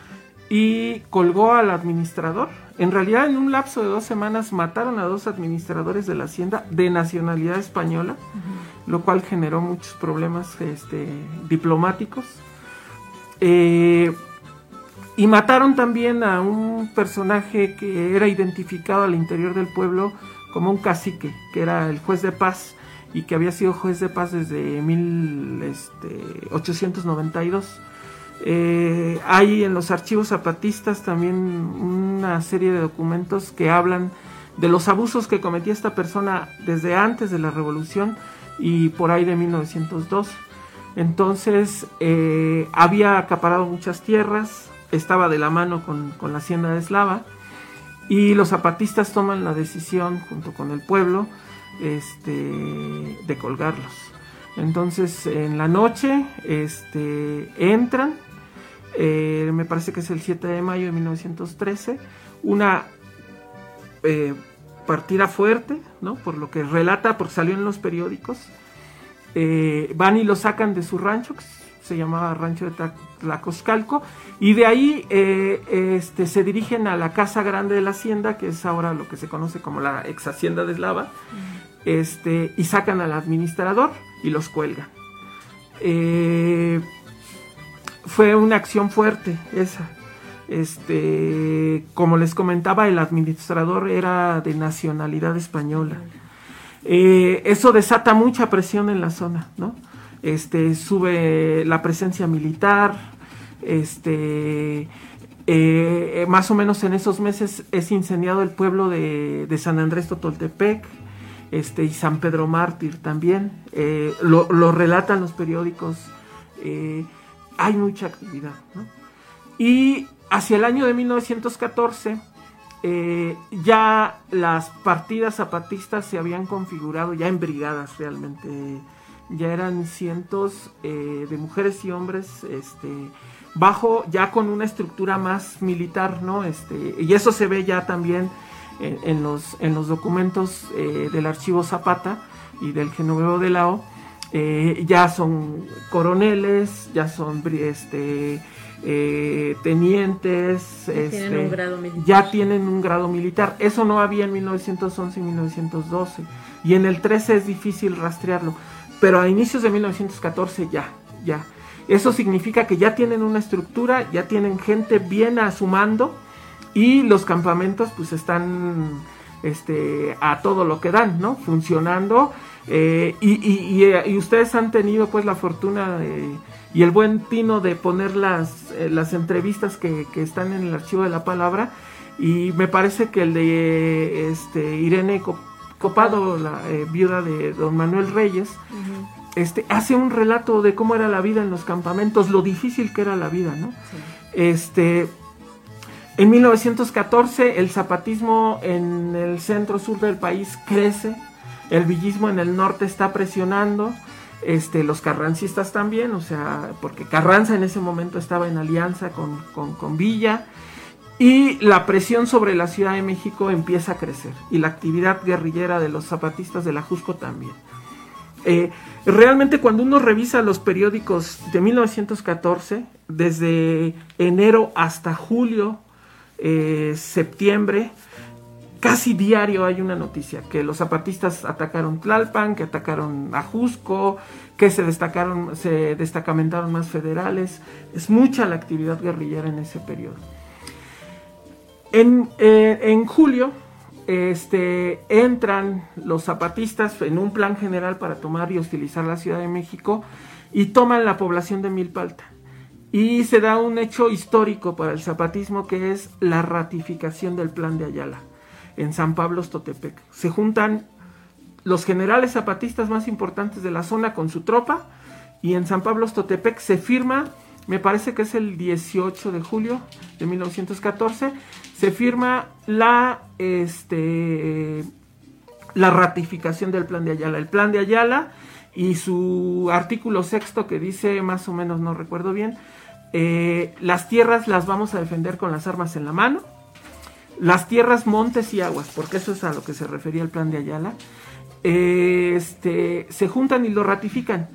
y colgó al administrador. En realidad, en un lapso de dos semanas mataron a dos administradores de la hacienda de nacionalidad española, uh-huh. lo cual generó muchos problemas este, diplomáticos. Eh, y mataron también a un personaje que era identificado al interior del pueblo como un cacique, que era el juez de paz, y que había sido juez de paz desde mil ochocientos noventa y dos. Eh, hay en los archivos zapatistas también una serie de documentos que hablan de los abusos que cometía esta persona desde antes de la revolución y por ahí de mil novecientos dos. Entonces eh, había acaparado muchas tierras, estaba de la mano con, con la hacienda de Eslava, y los zapatistas toman la decisión junto con el pueblo este, de colgarlos. Entonces en la noche este, entran, eh, me parece que es el siete de mayo de mil novecientos trece, una eh, partida fuerte, ¿no? Por lo que relata, porque salió en los periódicos. Eh, van y lo sacan de su rancho, que se llamaba Rancho de Tlacoxcalco, y de ahí eh, este, se dirigen a la casa grande de la hacienda, que es ahora lo que se conoce como la ex hacienda de Eslava, uh-huh. este, y sacan al administrador y los cuelgan. Eh, fue una acción fuerte esa. Este, como les comentaba, el administrador era de nacionalidad española. Eh, eso desata mucha presión en la zona, ¿no? Este, sube la presencia militar, este, eh, más o menos en esos meses es incendiado el pueblo de, de San Andrés Totoltepec, este, y San Pedro Mártir también, eh, lo, lo relatan los periódicos, eh, hay mucha actividad, ¿no? Y hacia el año de mil novecientos catorce, eh, ya las partidas zapatistas se habían configurado ya en brigadas realmente, ya eran cientos eh, de mujeres y hombres, este, bajo, ya con una estructura más militar, ¿no? Este, y eso se ve ya también en, en, los, en los documentos eh, del archivo Zapata y del Genoveo de Lao. Eh, ya son coroneles, ya son este, eh, tenientes, ya, este, tienen un grado militar. ya tienen un grado militar. Eso no había en mil novecientos once y mil novecientos doce, y en el trece es difícil rastrearlo, pero a inicios de mil novecientos catorce ya, ya. Eso significa que ya tienen una estructura, ya tienen gente bien a su mando, y los campamentos pues están este, a todo lo que dan, ¿no? Funcionando. Eh, y, y, y, y ustedes han tenido pues la fortuna de, y el buen tino de poner las, eh, las entrevistas que, que están en el archivo de la palabra, y me parece que el de este, Irene Copado, la eh, viuda de don Manuel Reyes, uh-huh. este, hace un relato de cómo era la vida en los campamentos, lo difícil que era la vida, ¿no? Sí. Este, en mil novecientos catorce el zapatismo en el centro sur del país crece. El villismo en el norte está presionando, este, los carrancistas también, o sea, porque Carranza en ese momento estaba en alianza con, con, con Villa, y la presión sobre la Ciudad de México empieza a crecer, y la actividad guerrillera de los zapatistas de la Jusco también. Eh, realmente cuando uno revisa los periódicos de mil novecientos catorce, desde enero hasta julio, eh, septiembre, casi diario hay una noticia, que los zapatistas atacaron Tlalpan, que atacaron Ajusco, que se destacaron, se destacamentaron más federales. Es mucha la actividad guerrillera en ese periodo. En, eh, en julio este, entran los zapatistas en un plan general para tomar y hostilizar la Ciudad de México, y toman la población de Milpalta. Y se da un hecho histórico para el zapatismo, que es la ratificación del Plan de Ayala en San Pablo Totepec. Se juntan los generales zapatistas más importantes de la zona con su tropa, y en San Pablo Totepec se firma, me parece que es el dieciocho de julio de mil novecientos catorce, se firma la, este, la ratificación del Plan de Ayala. El Plan de Ayala y su artículo sexto, que dice, más o menos, no recuerdo bien, eh, las tierras las vamos a defender con las armas en la mano. Las tierras, montes y aguas, porque eso es a lo que se refería el Plan de Ayala, eh, este, se juntan y lo ratifican.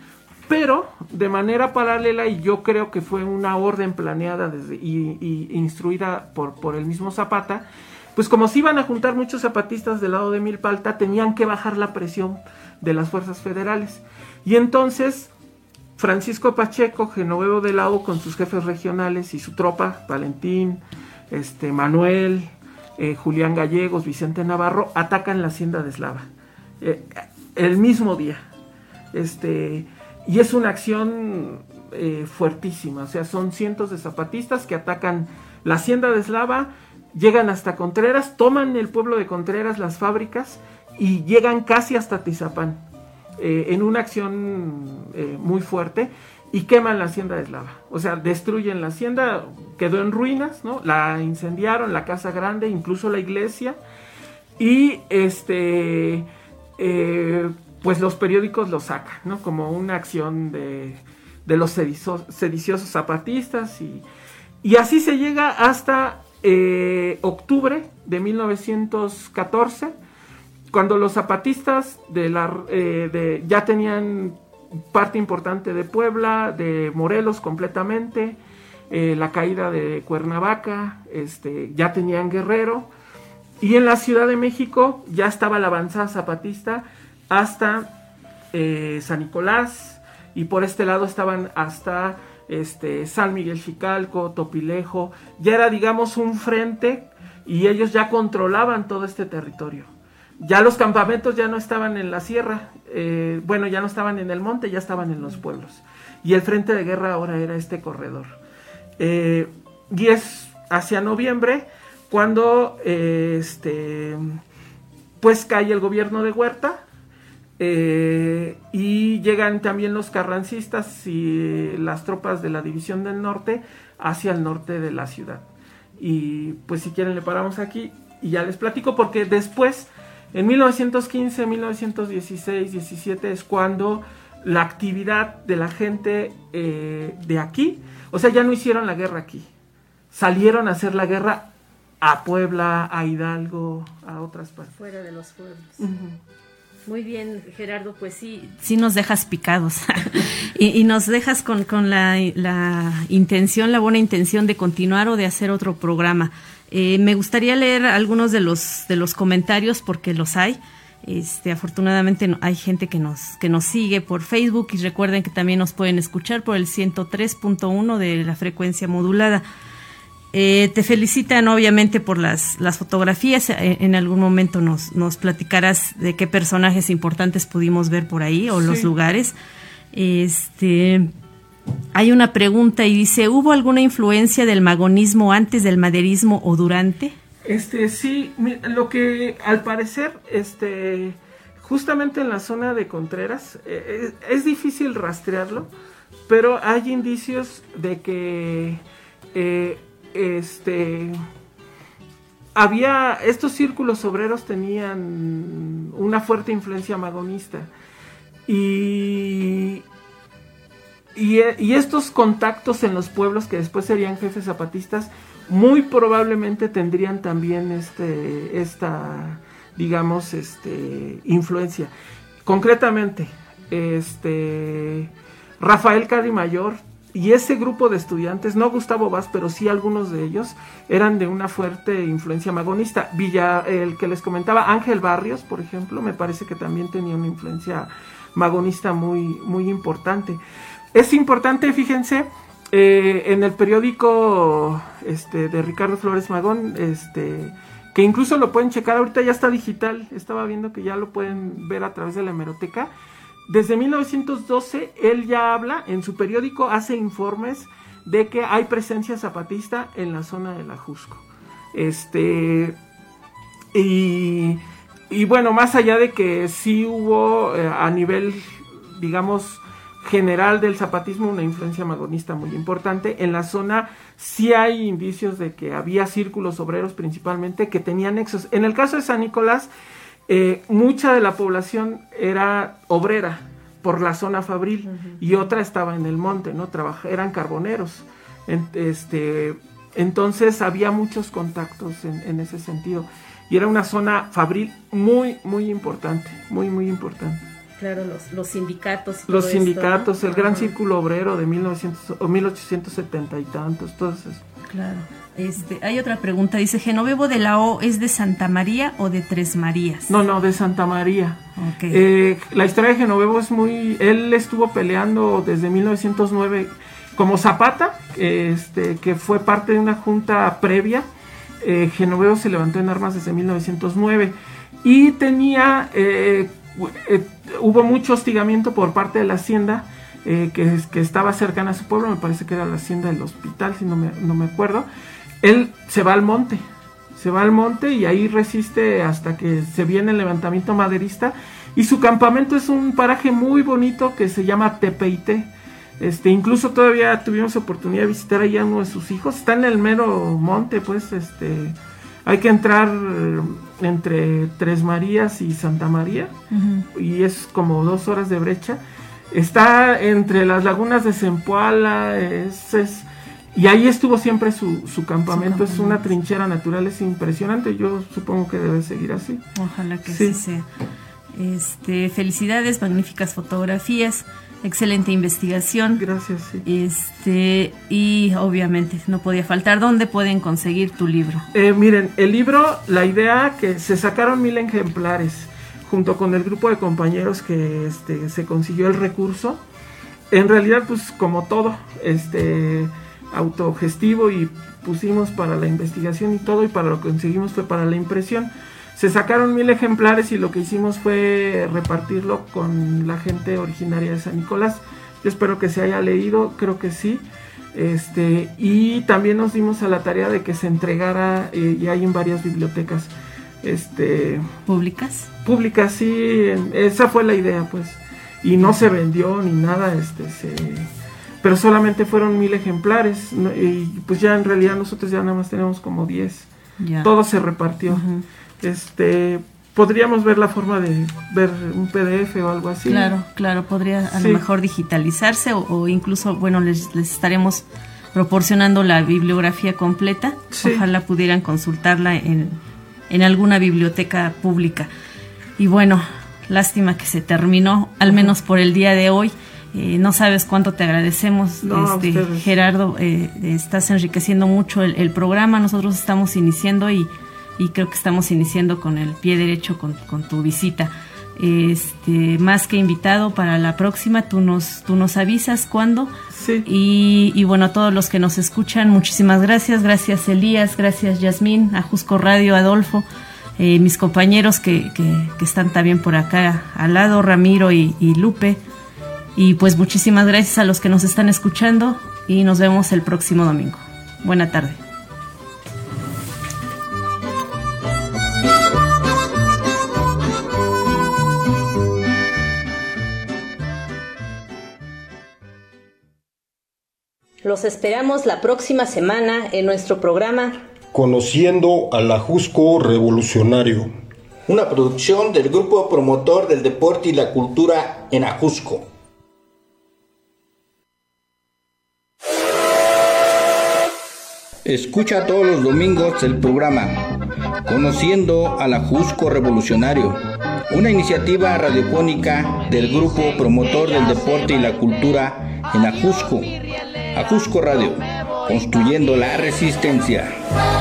pero de manera paralela, y yo creo que fue una orden planeada desde, y, y instruida por, por el mismo Zapata, pues como se iban a juntar muchos zapatistas del lado de Milpalta, tenían que bajar la presión de las fuerzas federales. Y entonces Francisco Pacheco, Genovevo de Lao, con sus jefes regionales y su tropa, Valentín, este, Manuel, eh, Julián Gallegos, Vicente Navarro, atacan la hacienda de Eslava eh, el mismo día. Este, y es una acción eh, fuertísima, o sea, son cientos de zapatistas que atacan la hacienda de Eslava, llegan hasta Contreras, toman el pueblo de Contreras, las fábricas, y llegan casi hasta Tizapán, eh, en una acción eh, muy fuerte, y queman la hacienda de Eslava. O sea, destruyen la hacienda, quedó en ruinas, ¿no? La incendiaron, la casa grande, incluso la iglesia, y este... Eh, pues los periódicos lo sacan, ¿no? Como una acción de, de los sedicio, sediciosos zapatistas, y, y así se llega hasta eh, octubre de mil novecientos catorce, cuando los zapatistas de la, eh, de, ya tenían parte importante de Puebla, de Morelos completamente, eh, la caída de Cuernavaca, este, ya tenían Guerrero, y en la Ciudad de México ya estaba la avanzada zapatista hasta eh, San Nicolás, y por este lado estaban hasta este, San Miguel Xicalco, Topilejo. Ya era, digamos, un frente, y ellos ya controlaban todo este territorio. Ya los campamentos ya no estaban en la sierra, eh, bueno, ya no estaban en el monte, ya estaban en los pueblos, y el frente de guerra ahora era este corredor. Eh, y es hacia noviembre cuando eh, este, pues cae el gobierno de Huerta, eh, y llegan también los carrancistas y las tropas de la División del Norte hacia el norte de la ciudad. Y pues si quieren le paramos aquí y ya les platico, porque después, en mil novecientos quince, mil novecientos dieciséis, diecisiete, es cuando la actividad de la gente eh, de aquí, o sea, ya no hicieron la guerra aquí, salieron a hacer la guerra a Puebla, a Hidalgo, a otras partes. Fuera de los pueblos. Uh-huh. Muy bien, Gerardo, pues sí, sí nos dejas picados y, y nos dejas con, con la, la intención, la buena intención de continuar o de hacer otro programa. Eh, me gustaría leer algunos de los de los comentarios, porque los hay. Este, afortunadamente hay gente que nos que nos sigue por Facebook, y recuerden que también nos pueden escuchar por el ciento tres punto uno de la frecuencia modulada. Eh, te felicitan obviamente por las, las fotografías. En, en algún momento nos, nos platicarás de qué personajes importantes pudimos ver por ahí, o sí, los lugares. Este, hay una pregunta y dice, ¿hubo alguna influencia del magonismo antes del maderismo o durante? Este, sí, lo que al parecer, este, justamente en la zona de Contreras, eh, es, es difícil rastrearlo, pero hay indicios de que eh, este había estos círculos obreros tenían una fuerte influencia magonista, y y, y estos contactos en los pueblos que después serían jefes zapatistas muy probablemente tendrían también este esta digamos este influencia. Concretamente, este Rafael Cadimayor y ese grupo de estudiantes, no Gustavo Vaz, pero sí algunos de ellos, eran de una fuerte influencia magonista. Villa, el que les comentaba, Ángel Barrios, por ejemplo, me parece que también tenía una influencia magonista muy, muy importante. Es importante, fíjense, eh, en el periódico este, de Ricardo Flores Magón, este, que incluso lo pueden checar, ahorita ya está digital, estaba viendo que ya lo pueden ver a través de la hemeroteca. Desde mil novecientos doce, él ya habla, en su periódico hace informes de que hay presencia zapatista en la zona de la Jusco. Este, y, y bueno, más allá de que sí hubo eh, a nivel, digamos, general del zapatismo una influencia magonista muy importante, en la zona sí hay indicios de que había círculos obreros principalmente que tenían nexos. En el caso de San Nicolás, Eh, mucha de la población era obrera por la zona fabril, uh-huh, y otra estaba en el monte, ¿no? Trabaja, eran carboneros. En, este, entonces había muchos contactos en, en ese sentido. Y era una zona fabril muy, muy importante, muy, muy importante. Claro, los, los sindicatos. Y los todo sindicatos, esto, ¿no? el Gran Ajá. Círculo Obrero de mil novecientos o mil ochocientos setenta y tantos, todos esos. Claro. Este, hay otra pregunta, dice, ¿Genovevo de la O es de Santa María o de Tres Marías? No, no, de Santa María. Okay. Eh, la historia de Genovevo es muy... Él estuvo peleando desde mil novecientos nueve como Zapata, este, que fue parte de una junta previa. Eh, Genovevo se levantó en armas desde mil novecientos nueve y tenía... Eh, eh, hubo mucho hostigamiento por parte de la hacienda eh, que, que estaba cercana a su pueblo, me parece que era la hacienda del hospital, si no me, no me acuerdo. Él se va al monte, se va al monte y ahí resiste hasta que se viene el levantamiento maderista, y su campamento es un paraje muy bonito que se llama Tepeité. Este, incluso todavía tuvimos oportunidad de visitar allá a uno de sus hijos, está en el mero monte, pues este, hay que entrar entre Tres Marías y Santa María, uh-huh. y es como dos horas de brecha, está entre las lagunas de Zempoala, es... es y ahí estuvo siempre su, su, campamento. su campamento, es una trinchera natural, es impresionante, yo supongo que debe seguir así. Ojalá que sí, así sea. Este, felicidades, magníficas fotografías, excelente investigación. Gracias, sí. Este, y obviamente no podía faltar, ¿dónde pueden conseguir tu libro? Eh, miren, el libro, la idea que se sacaron mil ejemplares, junto con el grupo de compañeros que este, se consiguió el recurso. En realidad, pues como todo, este... autogestivo, y pusimos para la investigación y todo, y para lo que conseguimos fue para la impresión. Se sacaron mil ejemplares y lo que hicimos fue repartirlo con la gente originaria de San Nicolás. Yo espero que se haya leído, creo que sí. Este, y también nos dimos a la tarea de que se entregara, eh, y hay en varias bibliotecas. Este, ¿Públicas? Públicas, sí, esa fue la idea, pues. Y no se vendió ni nada, este, se... pero solamente fueron mil ejemplares, ¿no? Y pues ya en realidad nosotros ya nada más tenemos como diez. Ya. Todo se repartió. Uh-huh. Este, podríamos ver la forma de ver un P D F o algo así. Claro, claro, podría a sí. lo mejor digitalizarse o, o incluso, bueno, les, les estaremos proporcionando la bibliografía completa. Sí. Ojalá pudieran consultarla en, en alguna biblioteca pública. Y bueno, lástima que se terminó, al uh-huh. menos por el día de hoy. Eh, no sabes cuánto te agradecemos, no, este, Gerardo, eh, estás enriqueciendo mucho el, el programa. Nosotros estamos iniciando y, y creo que estamos iniciando con el pie derecho con, con tu visita. Este, más que invitado para la próxima, tú nos, tú nos avisas cuándo. Sí. Y, y bueno, a todos los que nos escuchan, muchísimas gracias. Gracias Elías, gracias Yasmín, a Ajusco Radio, Adolfo, eh, mis compañeros que, que, que están también por acá al lado, Ramiro y, y Lupe. Y pues muchísimas gracias a los que nos están escuchando y nos vemos el próximo domingo. Buena tarde. Los esperamos la próxima semana en nuestro programa Conociendo al Ajusco Revolucionario. Una producción del Grupo Promotor del Deporte y la Cultura en Ajusco. Escucha todos los domingos el programa Conociendo al Ajusco Revolucionario, una iniciativa radiofónica del Grupo Promotor del Deporte y la Cultura en Ajusco. Ajusco Radio, construyendo la resistencia.